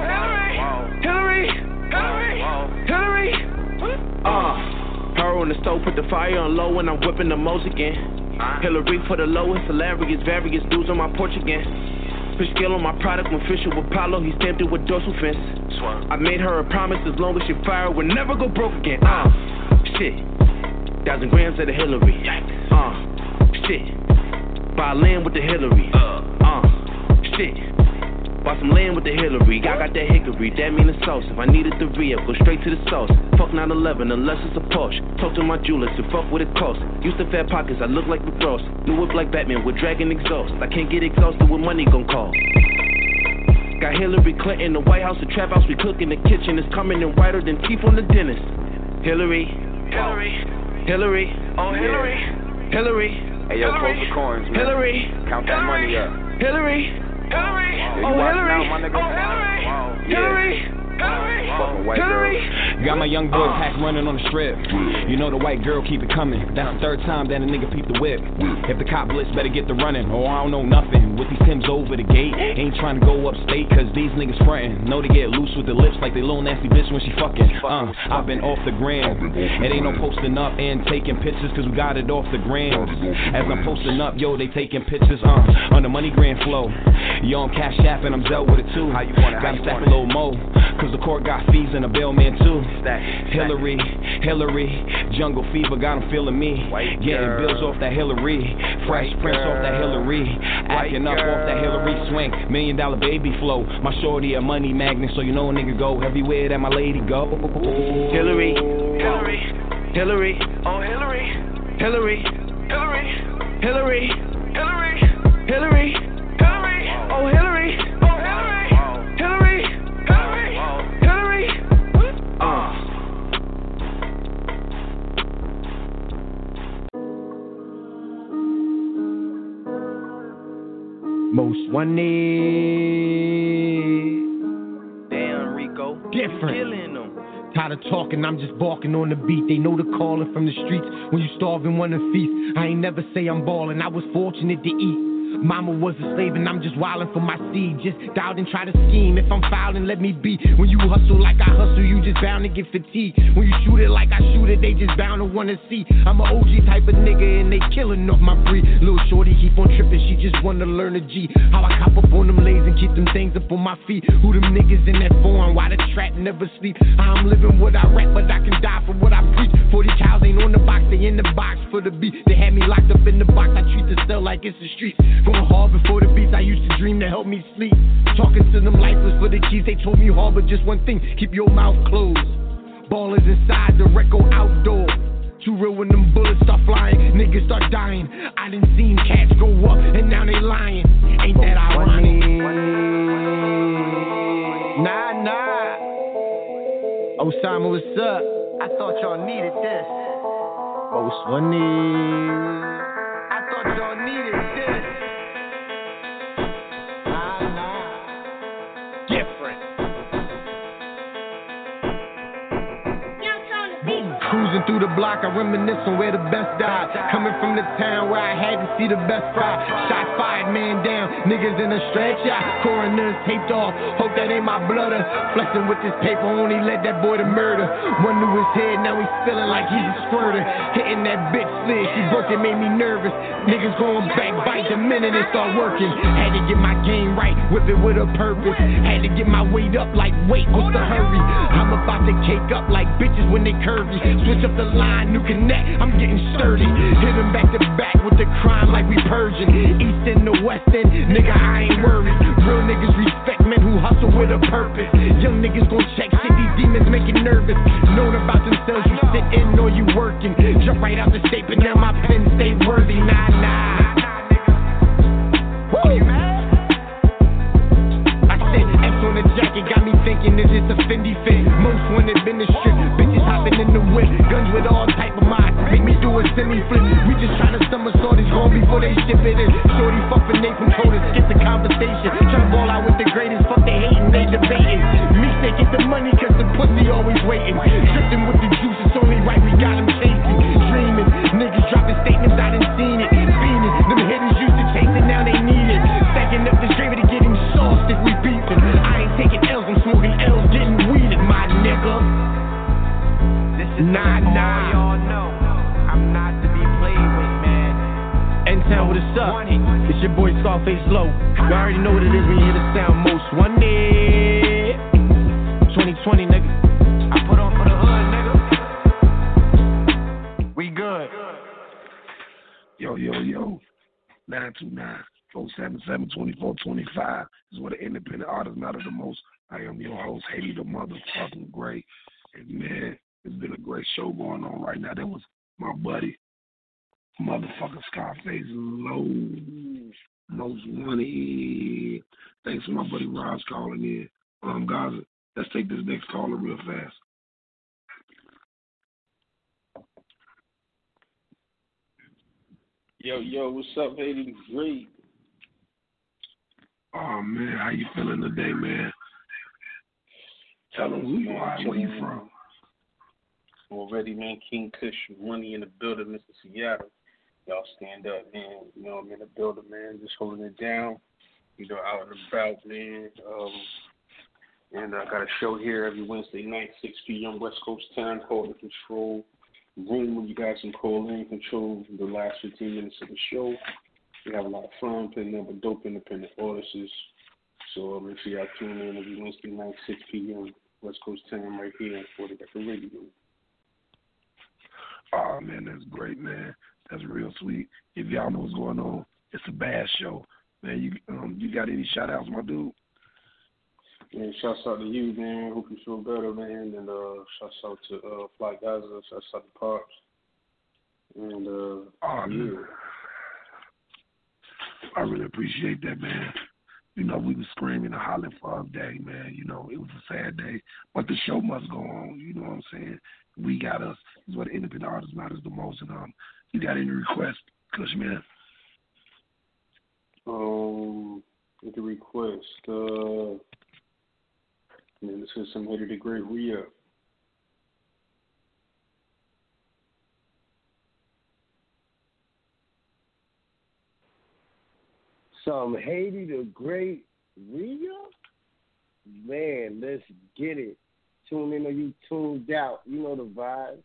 Her on the stove, put the fire on low, and I'm whipping the most again. Hillary for the lowest, hilarious, various dudes on my porch again. Fish scale on my product when fishing with Paulo, he stamped it with dorsal fins. I made her a promise as long as she fire, we'll never go broke again. Shit. 1,000 grams of the Hillary. Shit. Buy land with the Hillary. Shit. Bought some land with the Hillary. I got that hickory, that mean the sauce. If I needed the re-up, go straight to the sauce. Fuck 911 unless it's a Porsche. Talk to my jewelers to fuck what it costs. Used to fat pockets, I look like the Ross. New whip like Batman with dragon exhaust. I can't get exhausted with money gon' call. Got Hillary Clinton, the White House, the trap house, we cook in the kitchen. It's coming in whiter than teeth on the dentist. Hillary. Oh, Hillary. Hey, yo, close the coins, man. Hillary. Count that money up. Hillary. Yeah, you watch now, my nigga. Hillary. Fucking white girl. Got my young boy pack running on the strip. You know the white girl keep it coming. That's the third time that a nigga peeped the whip. If the cop blitz, better get the running. Oh, I don't know nothing. With these Timbs over the gate, ain't trying to go upstate, cause these niggas frontin'. Know they get loose with the lips like they little nasty bitch when she fucking. I've been off the gram. It ain't no posting up and taking pictures, cause we got it off the gram. As I'm posting up, yo, they taking pictures, on the money grand flow. Yo, I'm cash app and I'm Zell with it too. Gotta stack a little more, cause the court got fees and a bailman too. Hillary, Jungle Fever got them feeling me. Getting bills off that Hillary, Fresh Prince off that Hillary, acting up off that Hillary swing. $1 million baby flow. My shorty a money magnet, so you know a nigga go everywhere that my lady go. Hillary. Oh, Hillary. Oh, Hillary. Most wanted. Damn, Rico. Different. Killing them. Tired of talking, I'm just barking on the beat. They know the calling from the streets. When you starving, wanna feast. I ain't never say I'm ballin'. I was fortunate to eat Mama was a slave and I'm just wildin' for my seed. Just dialed and try to scheme. If I'm fouling, let me be. When you hustle like I hustle, you just bound to get fatigued. When you shoot it like I shoot it, they just bound to wanna see. I'm an OG type of nigga and they killing off my breed. Little shorty keep on tripping, she just wanna learn a G. How I cop up on them lays and keep them things up on my feet. Who them niggas in that form? Why the trap never sleep? How I'm living what I rap, but I can die for what I preach. 40 cows ain't on the box, they in the box for the beat. They had me locked up in the box, I treat the cell like it's the streets. Going hard before the beats, I used to dream to help me sleep. Talking to them lifeless for the keys, they told me hard, but just one thing, keep your mouth closed. Ballers inside, the Recco outdoor. Too real when them bullets start flying, niggas start dying. I done seen cats go up and now they lying. Ain't that ironic? Nah. Osama, what's up? I thought y'all needed this. Most funny. I thought y'all needed this. Different. Cruising through the block, I reminisce on where the best died. Coming from the town where I had to see the best fry. Shot fired, man down, niggas in a stretch out. Coroners taped off, hope that ain't my blooder. Flexing with this paper, only led that boy to murder. One to his head, now he's feeling like he's a squirter. Hitting that bitch slid, she broke it, made me nervous. Niggas going back, bite the minute it start working. Had to get my game right, whip it with a purpose. Had to get my weight up like, wait, what's the hurry? I'm about to cake up like bitches when they curvy. Switch up the line, new connect, I'm getting sturdy. Hit them back to back with the crime like we purging. East and the west end, nigga, I ain't worried. Real niggas respect men who hustle with a purpose. Young niggas gon' check shit, these demons make you nervous. Known about themselves, you sit in or you working. Jump right out the state, but now my pen stay worthy. Nah. Woo, you mad? I said X on the jacket, got me thinking, is this a Fendi fit? Most wanted been the strip, bitches hopping in the whip. Guns with all type of minds, make me do a semi-flip. We just tryna somersault these gone before they ship it in. Shorty fuck for Nathan Coders, skip the conversation. Tryna ball out with the greatest, fuck they hating, they debating. Me say get the money cause the pussy always waiting. Drifting with the juice, it's only right we got them chasing. Dreaming, niggas dropping statements, I done seen it. Fiending, them hitters used to chase it, now they need it. Stacking up this gravy to get him sauced if we beefing. I ain't taking L's, I'm smoking L's, getting weeded, my nigga. Nah. Y'all know I'm not to be played with, man. N-Town, what is up? It's your boy Scarface Low. You already know what it is when you hear the sound most wanted. 2020, nigga. I put on for the hood, nigga. We good. Yo. 929-477-2425 is what an independent artist matter the most. I am your host, Haiti the motherfucking Great. And man, it's been a great show going on right now. That was my buddy, motherfucking Scarface Low, most money. Thanks to my buddy Roz calling in. Guys, let's take this next caller real fast. Yo, what's up, Haiti the Great? Oh man, how you feeling today, man? Tell them who you are and where you from. Already, man. King Kush, money in the building, Mr. Seattle. Y'all stand up, man. You know I'm in the building, man. Just holding it down. You know, out and about, man. And I got a show here every Wednesday night, 6 p.m. West Coast time, called The Control Room, where you guys can call in, control the last 15 minutes of the show. We have a lot of fun, putting up with dope independent artists. So make sure y'all tune in every Wednesday night, 6 p.m. West Coast time, right here on 40 Record Radio. Oh man, that's great, man. That's real sweet. If y'all know what's going on, it's a bad show, man. You got any shout outs, my dude? Man, shouts out to you, man. Hope you feel better, man. And shouts out to Fly Gaza. Shouts out to Pops. And man. I really appreciate that, man. You know, we was screaming and hollering for a day, man. You know, it was a sad day, but the show must go on. You know what I'm saying? We got us. This is what independent artists matters the most. And you got any requests, Kush, man? The request. Man, this is some Haiti the Great re-up. some Haiti the Great re-up? Man, let's get it. Tune in or you tuned out. You know the vibe.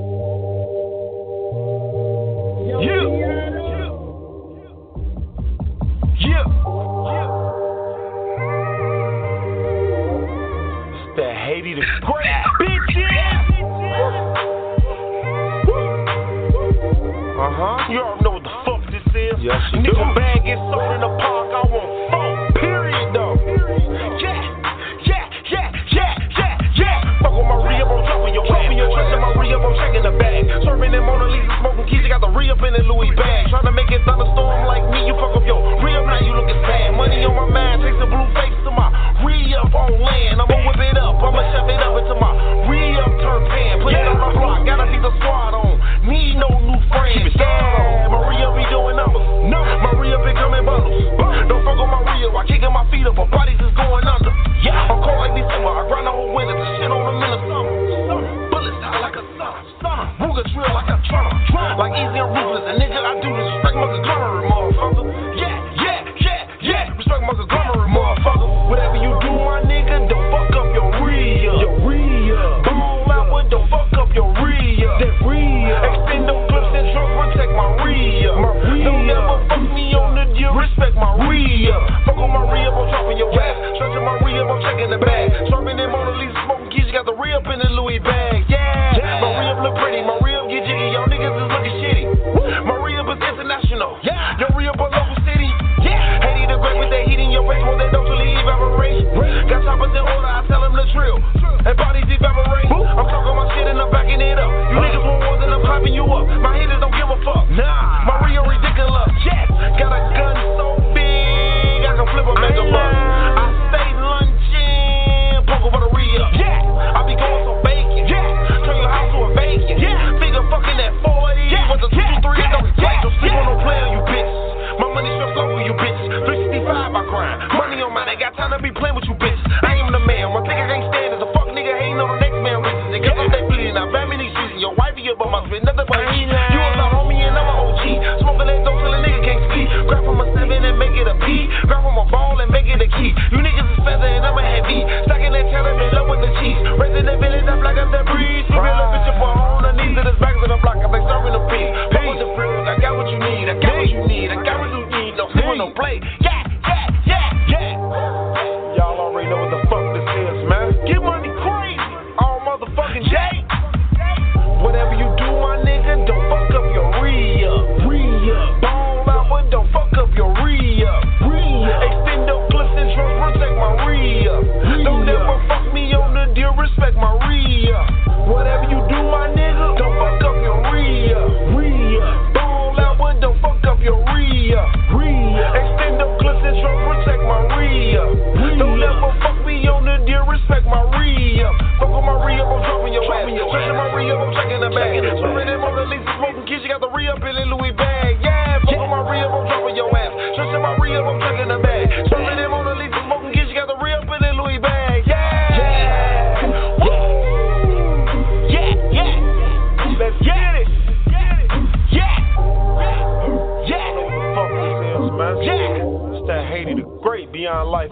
It's the Haiti the Great, bitches. You already know what the fuck this is. Yes, you do. Nigga bag gets sold in the park. I want phone. Period, though. Fuck with my re-up, I'm dropping your ass. Trusting my re-up, I'm checking the bag. Serving them Mona Lisa, smoking keys. You got the re-up in the Louis bag. Trying to make it thunderstorm like me. You fuck up your re-up, now you looking sad. Money on my mind, takes the blue face to my re-up on land. I'ma whip it up, I'ma shove it up into my re-up turn pan. Put it on my block, gotta see the squad on. Need no new friends. Yeah, my re-up be doing numbers. My re-up be coming bundles. Don't fuck with my re-up, I kicking my feet up, my bodies is going under. I'm cold like December, I grind the whole winter. The shit on the middle summer. Bullets out like a stunner. Ruger drill like a drummer. Like easy and ruthless, and nigga, I do this. Respect my conglomerate, motherfucker. Yeah. Respect my conglomerate, motherfucker. Whatever you do, my nigga, don't fuck up your re-up. Ball out, but don't fuck up your re-up. Extend them clips and truck, protect my re-up. Don't ever fuck me on the deal, respect my re-up. Fuck on my re-up, I'm dropping your ass. Stretching my re-up, I'm checking the bag. Serving them Mona Lisa, smoking keys, you got the re-up in the Louis bag. Yeah. My re-up look pretty, my re-up get jiggy. Y'all niggas is looking shitty. My re-up is international. Your re-up a local city. Haiti the Great with that heat in your face, won't that don't leave evaporate. Got choppers in order, I tell them to drill. And bodies evaporate. I'm talking my shit and I'm backing it up. You niggas want more than I'm clapping you up. My haters don't give a fuck. Nah. My re-up ridiculous. Got a gun so big, I can flip a mega bus. I stay lunching, poke over the re-up. I be going so bacon. Turn your house to a bacon. Figure fucking at 40. With the 223, don't replace. Don't sleep on no player, you bitch. My money sure flow with you bitches. 365 I grind. Money on mine, ain't got time to be playing with you bitches. I am the man. One thing I can't stand is a fuck nigga hating on the next man riches. And cause I'm that bleeding out, bad many seasons. Your wifey up on my spit, nothing but heat. You a little homie and I'm an OG. Smoking that dope till a nigga can't speak. Grab from a 7 and make it a P. Grab from a ball and make it a key. You niggas is feather and I'm a heavy. Stacking that cheddar in love with the cheese. Raising the village, I'm like I'm the breeze. You real bitch up on the knees of this back of the block. I'm like serving the peace. Fuck with the frills, I got what you need. I got what you need. I got what you need. Don't sleep on no play. Y'all already know what the fuck this is, man. Get money crazy. All motherfucking day. Whatever you do, my nigga, don't fuck up your re-up. Ball out, but don't fuck up your re-up. Extend those clips and trucks, protect my re-up. Don't ever fuck me on the deal, respect my re-up. Whatever you do, my nigga, don't fuck up your re-up. Ball out, but don't fuck up your re-up. Extend those clips and trucks, protect my re-up. Don't ever fuck me on the deal, respect my re-up. Fuck on my re-up, I'm dropping your ass. Stretching my re-up, I'm checking the bag. Serving them Mona Lisa, smoking keys, you got the re-up in the Louis bag. Fuck on my re-up, I'm dropping your ass. Stretching my re-up, I'm checking the bag. Serving them Mona Lisa, smoking keys, you got the re-up in the Louis bag. Let's get it. It's that Haiti the Great beyond life.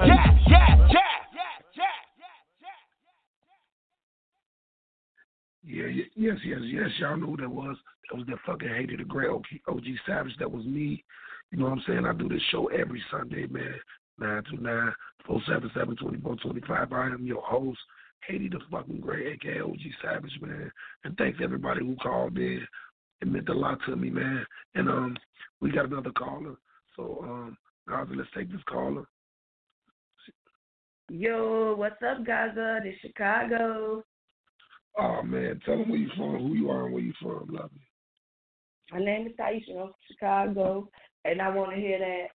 Yes. Y'all know who that was. That was that fucking Haiti the Great, OG Savage. That was me. You know what I'm saying? I do this show every Sunday, man. 9 to 9, 477-2425. I am your host, Haiti the fucking Great, aka OG Savage, man. And thanks everybody who called in. It meant a lot to me, man. And we got another caller. So, Gaza, let's take this caller. Yo, what's up, Gaza? This Chicago. Oh, man, tell them where you from, who you are, and where you from. Love you. My name is Taisha. I'm from Chicago, and I want to hear that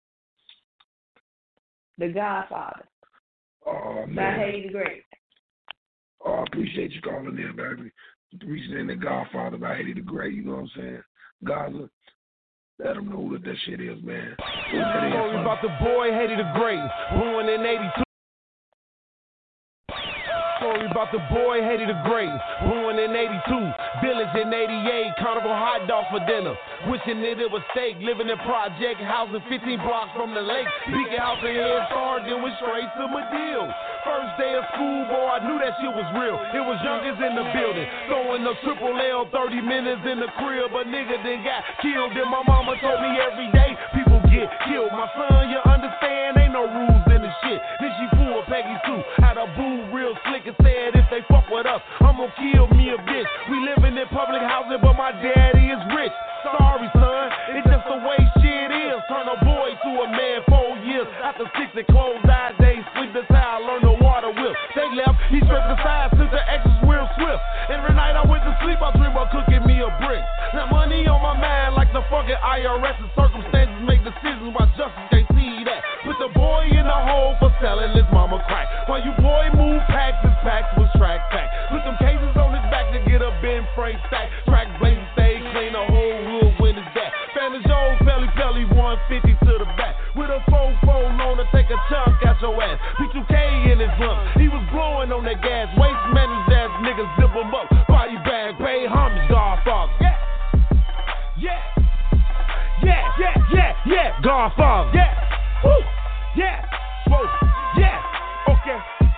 The Godfather. Oh, man. By Haiti the Great. Oh, I appreciate you calling in, baby. Reaching in The Godfather by Haiti the Great, you know what I'm saying? Gaza, let them know what that shit is, man. Story about the boy Haiti the Great, born in 82. Story about the boy Haiti the Great. Born in 82, village in 88, carnival hot dog for dinner. Wishing that it was steak, living in project housing 15 blocks from the lake. Beacon house and head start, then went straight to Medill. First day of school, boy, I knew that shit was real. It was youngest in the building, throwing the triple L, 30 minutes in the crib. A nigga then got killed, and my mama told me every day people get killed. My son, you understand, ain't no rules in this shit. Then she pulled Peggy Sue out of boo real slick and said if they fuck with us, I'm gonna kill me a bitch. We living in public housing, but my daddy is rich. Sorry, son, it's just the way shit is. Turn a boy to a man 4 years after 6 and closed eyes days. Sleep the towel, learn the water wheel. They left, he stripped the side, took the extras real swift. Every night I went to sleep, I dream of cooking me a brick. Now money on my mind like the fucking IRS, and circumstances make decisions while justice can't see that. Put the boy in the hole for selling his mama crack. While you boy move packs, his packs was track pack. Put them cases on his back to get a Ben Frank stack. Track blazing, stay clean, the whole hood when it's that. Fanny Jones, Pelly, 150 to the back. With a 4-4 loan to take a chunk out your ass. P2K in his lungs, he was blowing on that gas. Waste managed ass niggas zip him up. Body bag, pay homage, Godfather. Yeah, Godfather. Yeah, woo, yeah, whoa, yeah, okay.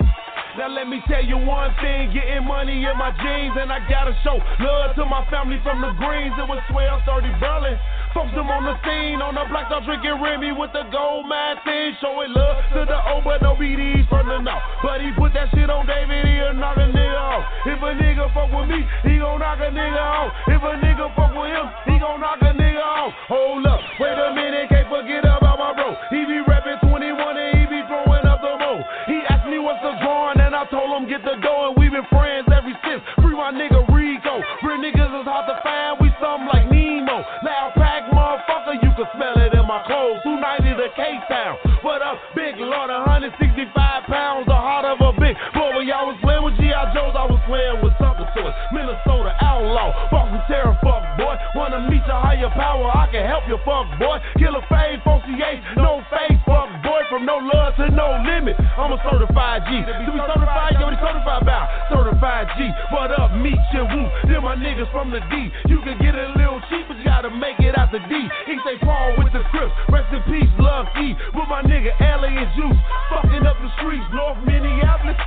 Now let me tell you one thing, getting money in my jeans, and I gotta show love to my family from the Greens. It was 12:30 Berlin. Folks them on the scene, on the block, start drinking Remy with the gold mine thing. Showing love to the old, but no BDs from the north. But he put that shit on David, he'll knock a nigga off. If a nigga fuck with me, he gon' knock a nigga off. If a nigga fuck with him, he gon' knock a nigga off. Hold up, wait a minute, can't forget about my bro. He be rapping 21 and he be throwing up the mo. He asked me what's the drawing, and I told him get the dough, and we been friends ever since. Free my nigga Rico. Real niggas is hard to find, we something like Nemo. Loud pack, motherfucker, you can smell it in my clothes. 290 to K-Town. What up, big Lord, 165 pounds, the heart of a big boy. When y'all was playing with G.I. Joes, I was playing with something to it. Minnesota outlaw, Boston terror, fuck boy. Wanna meet your higher power, I can help you, fuck boy. Killer fade, 48, no face, fuck boy. From no love to no limit, I'm a certified G. To be certified, you already certified about certified G. What up, meet you, woo. Them my niggas from the D. You can get it a little cheap, but you gotta make it out the D. He say Paul with the Crips, rest in peace, love E. With my nigga Allie and Juice, fucking up the streets, North Minneapolis,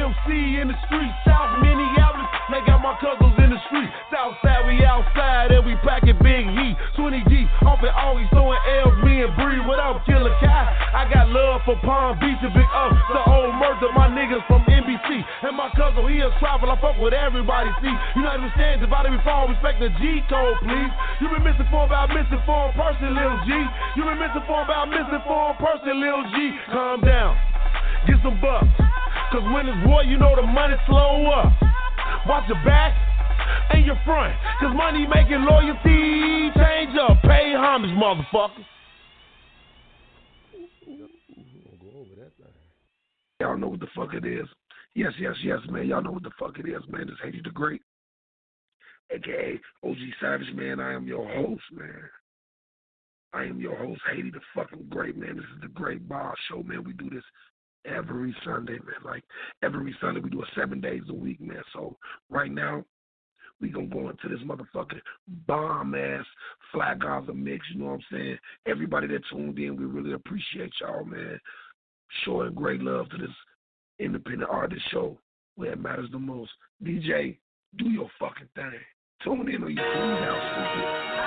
GMC in the streets, South Minneapolis. They got my cousins in the streets, South side we outside and we packing big heat. 20 deep, off and always throwing L's, me and Bree. What up, Killer Kai? I got love for Palm Beach and Big Up, the old murder, my niggas from NBC. And my cousin, he a travel, I fuck with everybody, see. You not understand, divided before, respect the G code, please. You been misinformed about misinformed person, Lil G. You been misinformed about misinformed person, Lil G. Calm down, get some bucks. Cause when it's war, you know the money slow up. Watch your back and your front. Cause money making loyalty change up. Pay homage, motherfucker. Y'all know what the fuck it is. Yes, man. Y'all know what the fuck it is, man. It's Haiti the Great, a.k.a. OG Savage, man. I am your host, man. I am your host, Haiti the fucking Great, man. This is the Great Bar Show, man. We do this every Sunday, man. Like, every Sunday we do it 7 days a week, man. So, right now, we gonna go into this motherfucking bomb-ass Flat Gaza mix, you know what I'm saying? Everybody that tuned in, we really appreciate y'all, man. Showing great love to this independent artist show where it matters the most. DJ, do your fucking thing. Tune in or you tune out, stupid.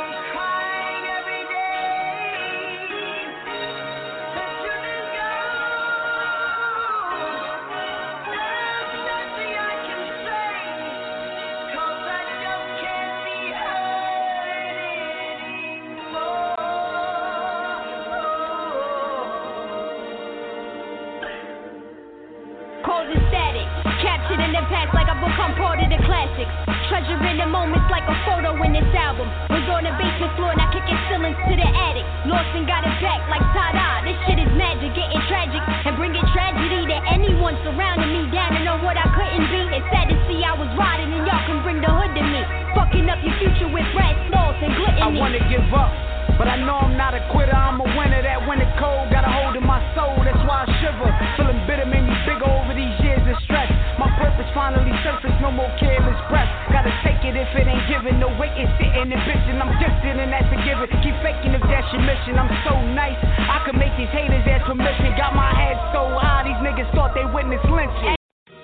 In the past, like I've become part of the classics. Treasuring the moments like a photo in this album. Was on the basement floor, now kicking ceilings to the attic. Lost and got it back like ta-da. This shit is magic, getting tragic and bringing tragedy to anyone surrounding me. Down to know what I couldn't be. It's sad to see I was riding and y'all can bring the hood to me. Fucking up your future with brass laws and gluttony. I wanna give up, but I know I'm not a quitter. I'm a winner. That winter cold got a hold of my soul. That's why I shiver. Feeling bitter made me bigger over these years of stress. My purpose finally surfaced, no more careless breath. Gotta take it if it ain't given, no waiting, sitting and bitching. I'm gifted and that's a given. Keep faking if that's your mission. I'm so nice, I could make these haters ask permission. Got my head so high, these niggas thought they witnessed lynching.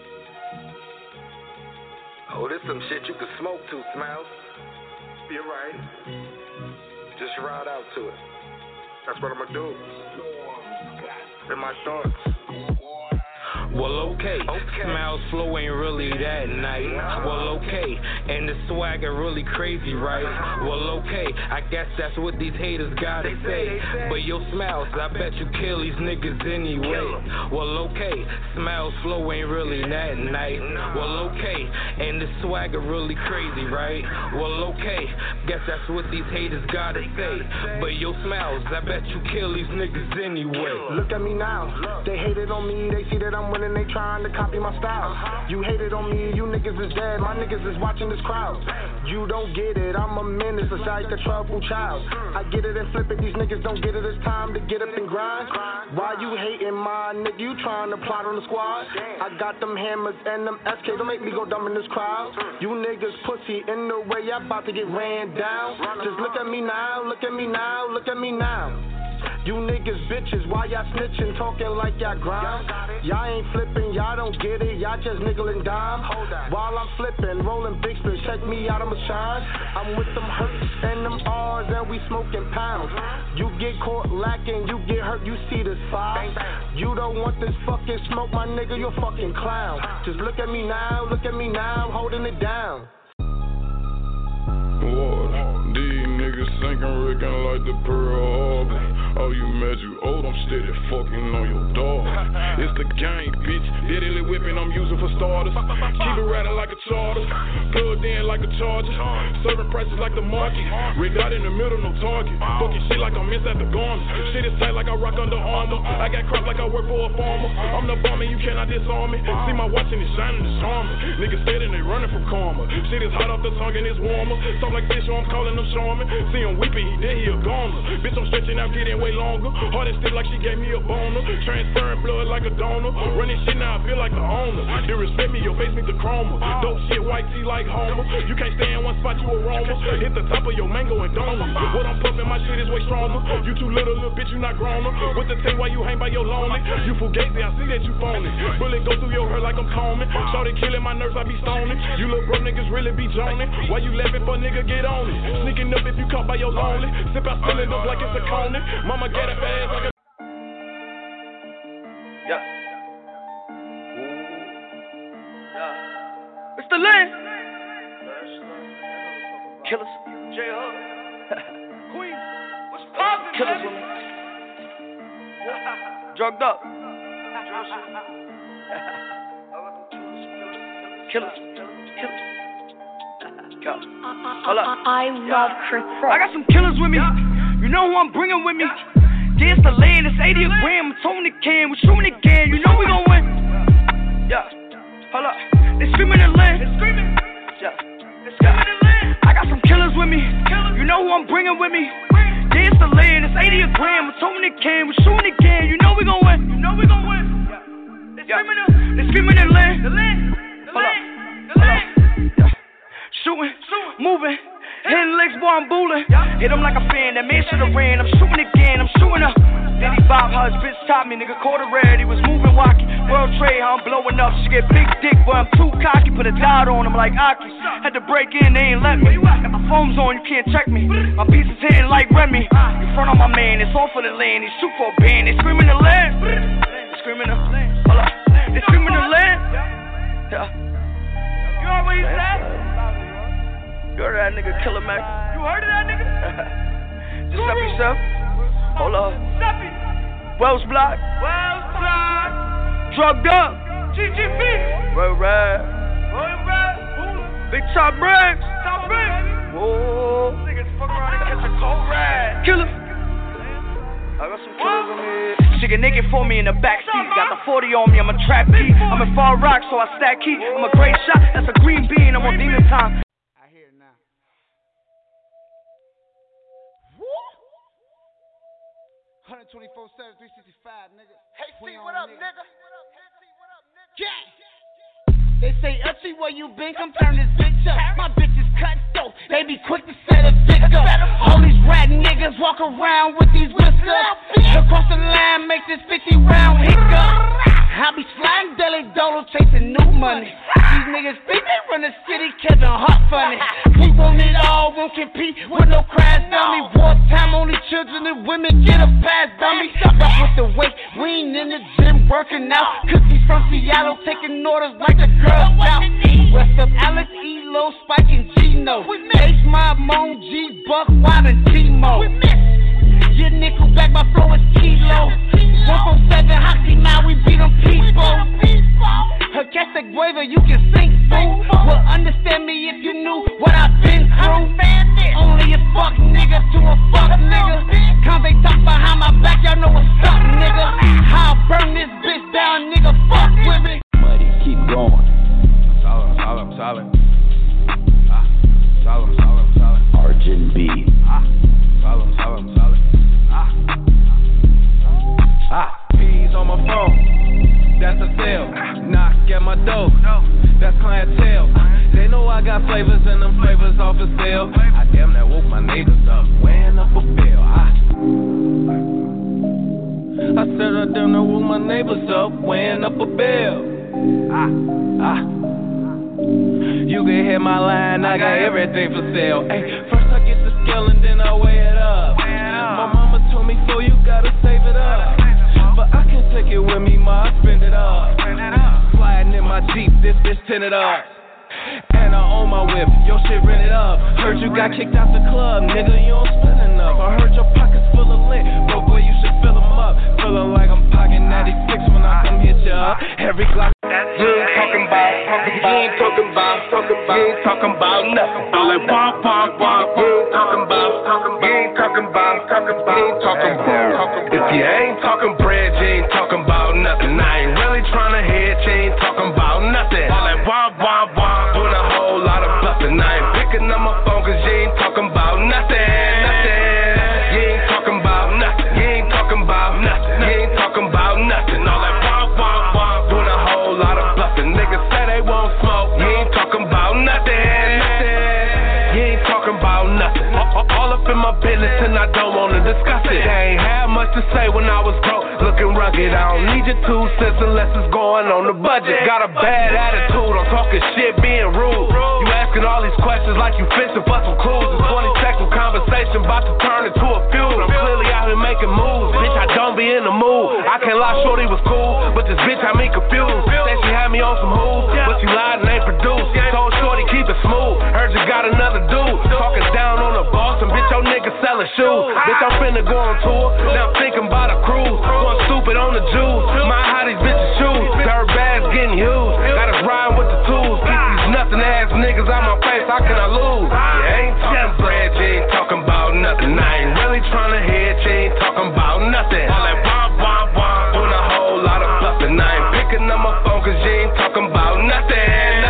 Oh, this some shit you can smoke to, Smiles. You're right. Just ride out to it. That's what I'm gonna do. In my thoughts. Well, okay. Smiles flow ain't really that nice. Well, okay. And the swagger really crazy, right? Well, okay. I guess that's what these haters gotta say. But yo, Smiles, I bet you kill these niggas anyway. Well, okay. Smiles flow ain't really that nice. Well, okay. And the swagger really crazy, right? Well, okay. Guess that's what these haters gotta say. But yo, Smiles, I bet you kill these niggas anyway. Look at me now. They hated on me. They see that I'm winning. They trying to copy my style. You hated on me, you niggas is dead. My niggas is watching this crowd. You don't get it, I'm a menace, a like a troubled child. I get it and flip it, these niggas don't get it. It's time to get up and grind. Why you hating my nigga? You trying to plot on the squad? I got them hammers and them SK. Don't make me go dumb in this crowd. You niggas pussy in the way, I'm about to get ran down. Just look at me now, look at me now, look at me now. You niggas bitches, why y'all snitching, talking like y'all grind? Y'all ain't flipping, y'all don't get it, y'all just nickel and dime. While I'm flipping, rolling big splits, check me out, I'ma shine. I'm with them hurts and them R's and we smoking pounds. You get caught lacking, you get hurt, you see the signs. You don't want this fucking smoke, my nigga, you a fucking clown. Just look at me now, I'm holding it down. What? These niggas sinking, wrecking like the Pearl Harbor. Oh, you mad, you old, I'm steady fucking on your dog. It's the gang, bitch. Deadly whipping I'm using for starters. Keep it riding like a charter. Plugged in like a charger. Serving prices like the market. Rigged out in the middle, no target. Fucking shit like I'm inside the garment. Shit is tight like I rock Under Armour. I got crap like I work for a farmer. I'm the bomber, you cannot disarm me. See my watch and it's shining, it's armor. Niggas steady, they running from karma. Shit is hot off the tongue and it's warmer. Stuff like this, so I'm calling them Charmin. See him weeping, he dead, he a goner. Bitch, I'm stretching out, getting way longer. Heart is still like she gave me a boner. Transferring blood like a donor. Running shit now, I feel like the owner. You respect me, your face needs the chroma. Dope shit, white tea like Homer. You can't stay in one spot, you aroma. Hit the top of your mango and donut. What I'm pumping, my shit is way stronger. You too little bitch, you not grown up. With the thing while you hang by your lonely. You fugazi, I see that you phony. Bullet go through your hair like I'm combing. Shorty killing my nerves, I be stoning. You little bro niggas really be joning. Why you laughing for nigga, get on it. Sneaking up if you caught by your lonely. Sip out cylinders like it's a cone. Mama get it fast like a. Yeah. Mr. Lynn. Killers. J-Hub. Queen. What's poppin', Killers with me. Drugged up. Killers. I love Chris. I got some killers with me. You know who I'm bringing with me. Yeah, it's the land, it's 80 a gram. I'm Tony Can, we're shooting again. You know we gon' win. Yeah, hold up. They screaming the land. Yeah, they screaming the land. I got some killers with me. You know who I'm bringing with me. Yeah, it's the land, it's 80 a gram. I'm Tony Can, we're shooting again. You know we gon' win. You know we gon' win. Yeah, they screaming the land. Hold up. Shooting, moving, hitting legs, boy, I'm booling. Hit him like a fan, that man should've ran. I'm shooting again, I'm shooting up. Then he bob her, his bitch top me, nigga caught a red. He was moving wacky. World trade, how I'm blowing up. She get big dick, boy, I'm too cocky. Put a dot on him like Aki. Had to break in, they ain't let me. If my phone's on, you can't check me. My pieces hitting like Remy. In front of my man, it's all for the land. He shoot for a band, they screaming the land. They screaming the land. Hold up. They screaming the land. Yeah. You heard what he said? You heard that nigga Killer Mac? You heard of that nigga? Giuseppe Chef. Hold up. Giuseppe. Wells Block. Wells Block. Drugged up. GGB. Right. Big Top Briggs. Top Briggs. Whoa. Niggas fuck around and catch a cold ride. Killer. I got some killers on me. She get naked for me in the backseat. Got the 40 on me, I'm a trap key. I'm in Far Rock, so I stack key. I'm a great shot, that's a green bean. I'm on demon time. 124/7, 365, nigga. Hey, C, what up, nigga? Yeah. They say, Uchi, where you been? Come turn this bitch up. My bitch is cut dope. They be quick to set a dick up. All these rat niggas walk around with these whiskers. Across the line, make this 50 round hiccup. I be flying Deli Dolo, chasing new money. These niggas think they run the city, Kevin Hart funny. We want it all, won't compete with no crash dummy. Wartime, only children and women get a pass dummy. Stop with the weight, we ain't in the gym working out. Cookies from Seattle, taking orders like the Girl Scout. West up Alex, E-Lo, Spike, and Gino. H-Mob, Moan, G-Buck, Wild, and T-Mo. Your nickel back, my flow is kilo. 147 Hoxie, now we beat them people. Her catch the guava, you can sing, fool. Well, understand me if you knew what I've been through. Only a fuck nigga to a fuck nigga. Cause they talk behind my back, y'all know what's up, nigga. I'll burn this bitch down, nigga, fuck with me. Muddy, keep going. Solid. Solid. Argent B. Solid. P's on my phone, that's a sale. Knock at my door, that's clientele. They know I got flavors and them flavors off the sale. I damn that woke my neighbors up, weighing up a bill. I said I damn that woke my neighbors up, weighing up a bill. You can hit my line, I got everything for sale. Ay, first I get the scale and then I weigh it up. My mama told me so you gotta save it up. But I can't take it with me, ma, I spend it up. Sliding in my Jeep, this bitch tinted up. And I own my whip, your shit rented up. Heard you got kicked out the club, nigga, you don't spend enough. I heard your pockets full of lint, bro, boy, you should fill them up. Feeling like I'm pocketing 96 when I come hit ya up. Every Glock. You ain't talking about nothing. You ain't talking about nothing. All that walk. You ain't talking about. If you ain't talking bread, you ain't talking about nothing. I ain't really trying to hit, you ain't talking about nothing. All that walk, doing a whole lot of bluffing. I ain't picking up my phone cause you ain't talking about nothing. You ain't talking about nothing. You ain't talking about nothing. You ain't talking about nothing. All that walk, doing a whole lot of bluffing. Niggas say they won't smoke. You ain't talking about nothing. You ain't talking about nothing. All up in my business and I don't wanna discuss it. I ain't had much to say when I was broke, looking rugged. I don't need your 2 cents unless it's going on the budget. Got a bad attitude, I'm talking shit, being rude. You asking all these questions like you fishing for some clues. It's 20-second conversation about to turn into a feud. I'm clearly out here making moves, bitch, I don't be in the mood. I can't lie, shorty was cool, but this bitch had me confused. Said she had me on some hooves, but she lied and ain't produced. Told shorty keep it smooth, heard you got another dude. Talking down on the boss, and bitch, your nigga selling shoes. Bitch, I'm finna go on tour, now I'm thinking about a cruise. Going stupid on the Jews, my how these bitches choose. Dirt bags getting used, got us riding with the tools. Keep these nothing ass niggas out my face, how can I lose? You ain't talking bread, you ain't talking about nothing. I ain't really trying to hit, you ain't talking about nothing. All that wah, doing a whole lot of bluffing. I ain't picking up my phone cause you ain't talking about nothing.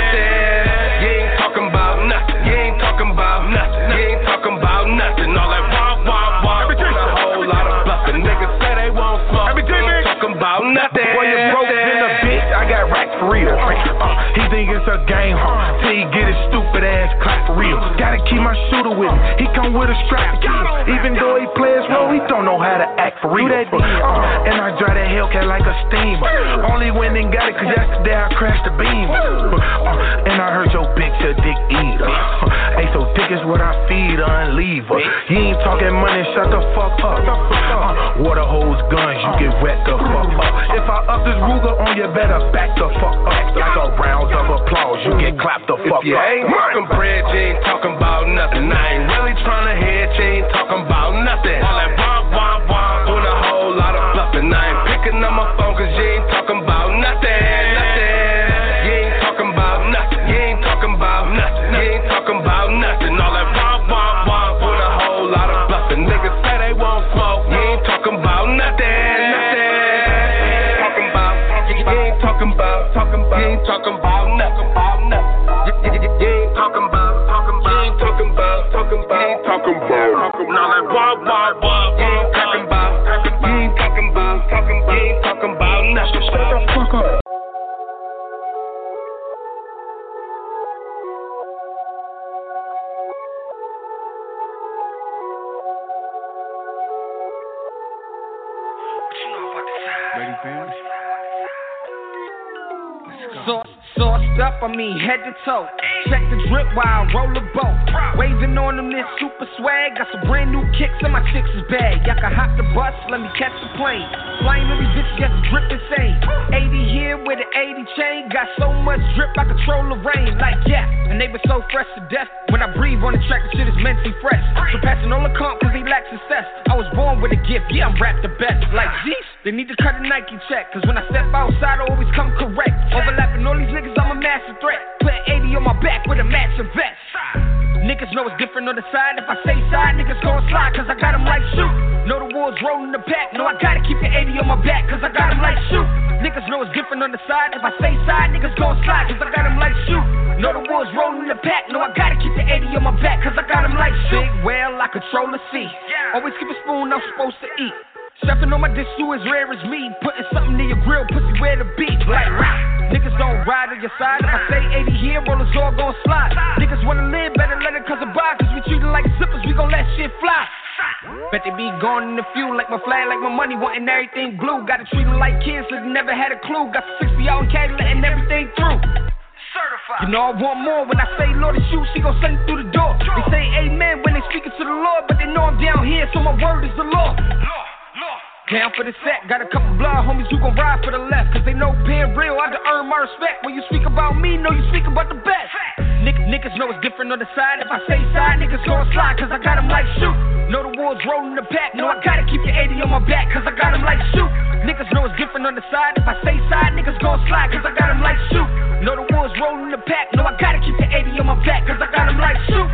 You ain't talking about nothing. You ain't talking about nothing. You ain't talking about nothing. All that wah, doing a whole lot of bluffing. Niggas say they won't smoke, you ain't talking about nothing. Boy, you broke in a bitch, I got racks for real. He think it's a game, till he get his stupid ass clap for real. Gotta keep my shooter with me, he come with a strap to kill. Even though he plays role, he don't know how to act for real. And I drive that Hellcat like a steamer. Only went and got it cause yesterday I crashed the Beamer. And I heard your bitch a dick eater. Hey, so dick is what I feed her and leave her. You ain't talking money, shut the fuck up. Water hose, guns, you get wet the fuck up. If I up this Ruger on you, better back the fuck up. Like a round of applause, you get clapped the fuck up. If you ain't talking bread, you ain't talking about nothing. I ain't really trying to hit, you ain't talking about nothing. All that wah, doing a whole lot of bluffing. I ain't picking up my phone cause you ain't talking about nothing. You ain't talking about nothing. You ain't talking about nothing. You ain't talking about nothing. All that wah, doing a whole lot of bluffing. Niggas say they won't smoke. You ain't talking about nothing. You ain't talking about nothing. You ain't talking about fam. Sauced up, I mean head to toe. Check the drip while I roll a boat. Waving on them this super swag. Got some brand new kicks in my sixes bag. Y'all can hop the bus, let me catch the plane. Flying with these bitches, got the drip insane. 80 here with an 80 chain. Got so much drip, I control the rain. Like yeah, and they been so fresh to death. When I breathe on the track, the shit is mentally fresh. Surpassing all the comp cause they lack success. I was born with a gift, yeah, I'm rap the best. Like jeez, they need to cut a Nike check. Cause when I step outside, I always come correct. Overlapping all these niggas, I'm a massive threat. Put 80 on my back with a matching vest. Niggas know it's different on the side. If I say side, niggas gon' slide, cause I got them like shoot. Know the wolves rolling the pack. No, I gotta keep the 80 on my back, cause I got them like shoot. Niggas know it's different on the side. If I say side, niggas gon' slide, cause I got them like shoot. Know the wolves rolling the pack. No, I gotta keep the 80 on my back, cause I got them like shoot. Big whale, I control the sea. Always keep a spoon I'm supposed to eat. Stepping on my dish, you as rare as me. Putting something in your grill, pussy where the beat. Like rock. Niggas don't ride on your side. If I say 80 here, rollers all gon' slide. Niggas wanna live, better let it cause of buy. Cause we treat it like zippers, we gon' let shit fly. Bet they be gone in the fuel, like my flag, like my money, wanting everything blue. Gotta treat them like kids, so they never had a clue. Got 60 out in Cali, letting everything through. Certified. You know I want more. When I say Lord is you, she gon' send it through the door. They say amen when they speaking to the Lord, but they know I'm down here, so my word is the law. Down for the set, got a couple blood homies who gon' ride for the left. Cause they know being real, I can earn my respect. When you speak about me, know you speak about the best. Niggas know it's different on the side. If I say side, niggas gon' slide, cause I got them like shoot. Know the wolves rolling the pack. No, I gotta keep the 80 on my back, cause I got them like shoot. Niggas know it's different on the side. If I say side, niggas gon' slide, cause I got them like shoot. Know the wolves rolling the pack. No, I gotta keep the 80 on my back, cause I got them like shoot.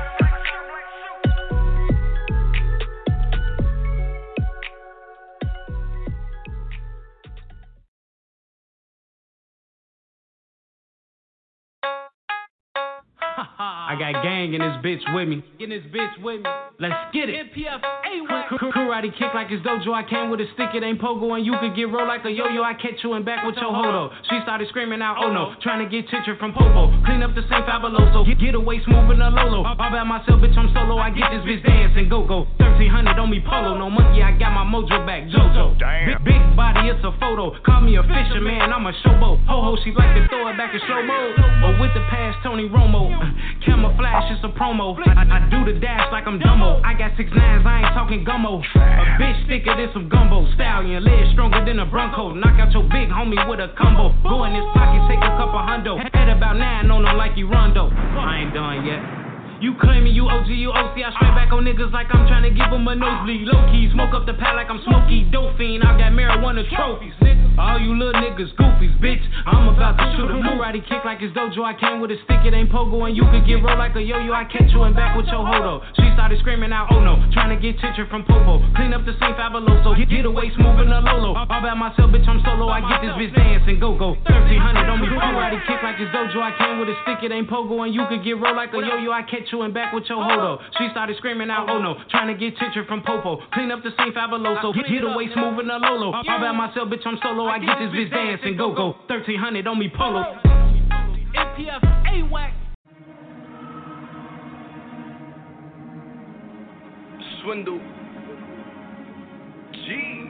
I got gang in this bitch with me. Let's get it. Karate kick like it's dojo. I came with a stick, it ain't pogo. And you could get rolled like a yo-yo. I catch you and back with your hodo. She started screaming out, oh no. Trying to get Titcher from Popo. Clean up the same fabuloso. Get away smooth in the Lolo. All by myself, bitch, I'm solo. I get this bitch dancing. Go. 1300 on me polo. No monkey, I got my mojo back. Jojo. Damn. Big body, it's a photo. Call me a fisherman, I'm a showboat. Ho, she like to throw it back in slow mo. Or with the past, Tony Romo. Camouflage, it's a promo. I do the dash like I'm Dumbo. I got 6 9s, I ain't talking gummo. A bitch thicker than some gumbo. Stallion, legs stronger than a Bronco. Knock out your big homie with a combo. Go in his pocket, take a couple hundo. Head about 9 on him like he Rondo. I ain't done yet. You claiming you OG, you OC, I straight back on niggas like I'm trying to give them a nosebleed. Low key, smoke up the pad like I'm Smokey. Dope fiend, I got marijuana trophies, nigga. All you little niggas goofies, bitch. I'm about to shoot a karate kick like it's dojo. I came with a stick, it ain't pogo. And you could get rolled like a yo-yo. I catch you and back with your hodo. She started screaming out, oh no. Trying to get Titcher from Popo. Clean up the same fabuloso. Get away smooth in the Lolo. All by myself, bitch, I'm solo. I get this bitch dancing. Go. 1300 on me. Karate kick like it's dojo. I came with a stick, it ain't pogo. And you could get rolled like a yo-yo. I catch you and back with your hodo. She started screaming out, oh no. Trying to get Titcher from Popo. Clean up the same fabuloso. Get away smooth in the Lolo. All by myself, bitch, I'm solo. I get this bitch dancing. Go. 1300 on me polo. MPF, AWAC. Swindle. Jeez.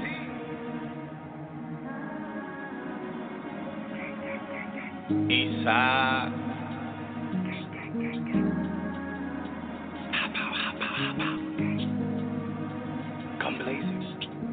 Eastside. Hop out. Come blazing.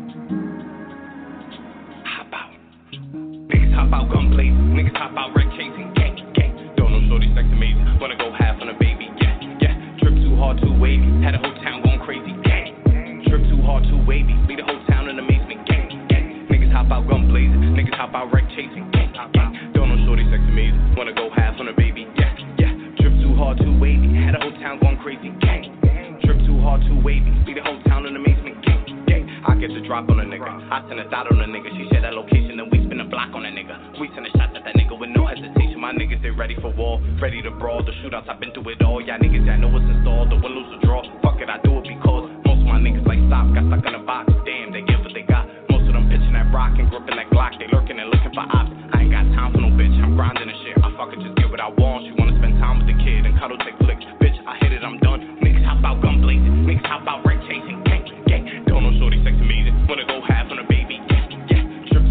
Hop out. Niggas hop out, gun blazing. Niggas hop out, wreck chasing. Gang. Don't know shorty sex amazing. Wanna go half on a baby. Yeah. Trip too hard, too wavy. Had the whole town going crazy. Gang. Trip too hard, too wavy. Leave the whole town in amazement. Gang. Niggas hop out, gun blazing. Niggas hop out, wreck chasing. Gang. Don't know shorty sex amazing. Wanna go half on a baby. Yeah. Trip too hard, too wavy. Had the whole town going crazy. Gang. Trip too hard, too wavy. Leave the whole town in amazement. Gang. I get the drop on a nigga. I send a dot on a nigga. She share that location, then we spin a block on a nigga. We send a shot at that nigga with no hesitation. My niggas, they ready for war, ready to brawl. The shootouts, I've been through it all. Y'all niggas, I know what's installed. The win, lose, or draw. Fuck it, I do it because most of my niggas like stop. Got stuck in a box. Damn, they give what they got. Most of them pitching that rock and gripping that Glock. They lurking and looking for ops. I ain't got time for no bitch. I'm grinding and shit. I fucking just get what I want. She wanna spend time with the kid and cuddle, take flicks. Bitch, I hit it, I'm done. Niggas hop out, gun blazing. Niggas hop out, wreck chasing. Gang. Don't know shorty sex amazing. Wanna go half on a baby. Yeah. Trip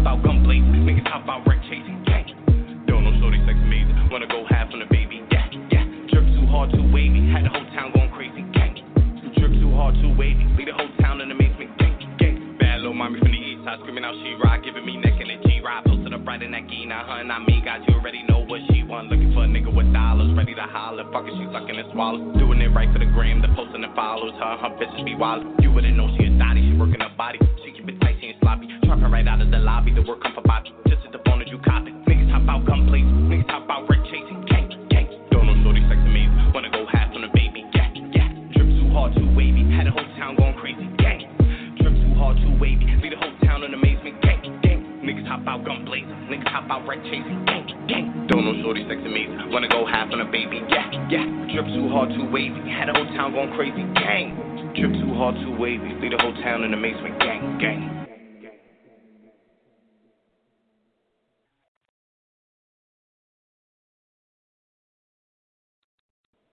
out gun blazing. Niggas hop out wreck chasing. Gang. Don't know shorty sex amazing. Wanna go half on the baby. Yeah, yeah. Drip too hard, too wavy. Had the whole town going crazy. Gang. Drip too hard, too wavy. Lead the whole town in amazement. Gang, gang. Bad little mommy from the east side screaming out she ride, giving me neck and a G-ride. Posted up right in that gi. Now her and I me guys, you already know what she want. Looking for a nigga with dollars, ready to holler. Fucking she sucking and swallow. Doing it right for the gram, the posting and follows. Her bitches be wild. You wouldn't know she a thotty. She working her body. She keep it tight, she ain't sloppy. Dropping right out of the lobby. The work come for Bobby. Just hit the phone and you copy. Niggas hop out, gun blazing. Niggas hop out, wreck chasing. Gang, gang. Don't know shorty sex amazing. Wanna go half on the baby. Yeah, yeah. Drip too hard, too wavy. Had the whole town going crazy. Gang. Drip too hard, too wavy. Lead the whole town in amazement. Gang, gang. Niggas hop out, gun blazing. Niggas hop out, wreck chasing. Gang, gang. Don't know shorty sex amazing. Wanna go half on a baby. Yeah, yeah. Drip too hard, too wavy. Had the whole town going crazy. Gang. Drip too hard, too wavy. Lead the whole town in amazement. Gang, gang.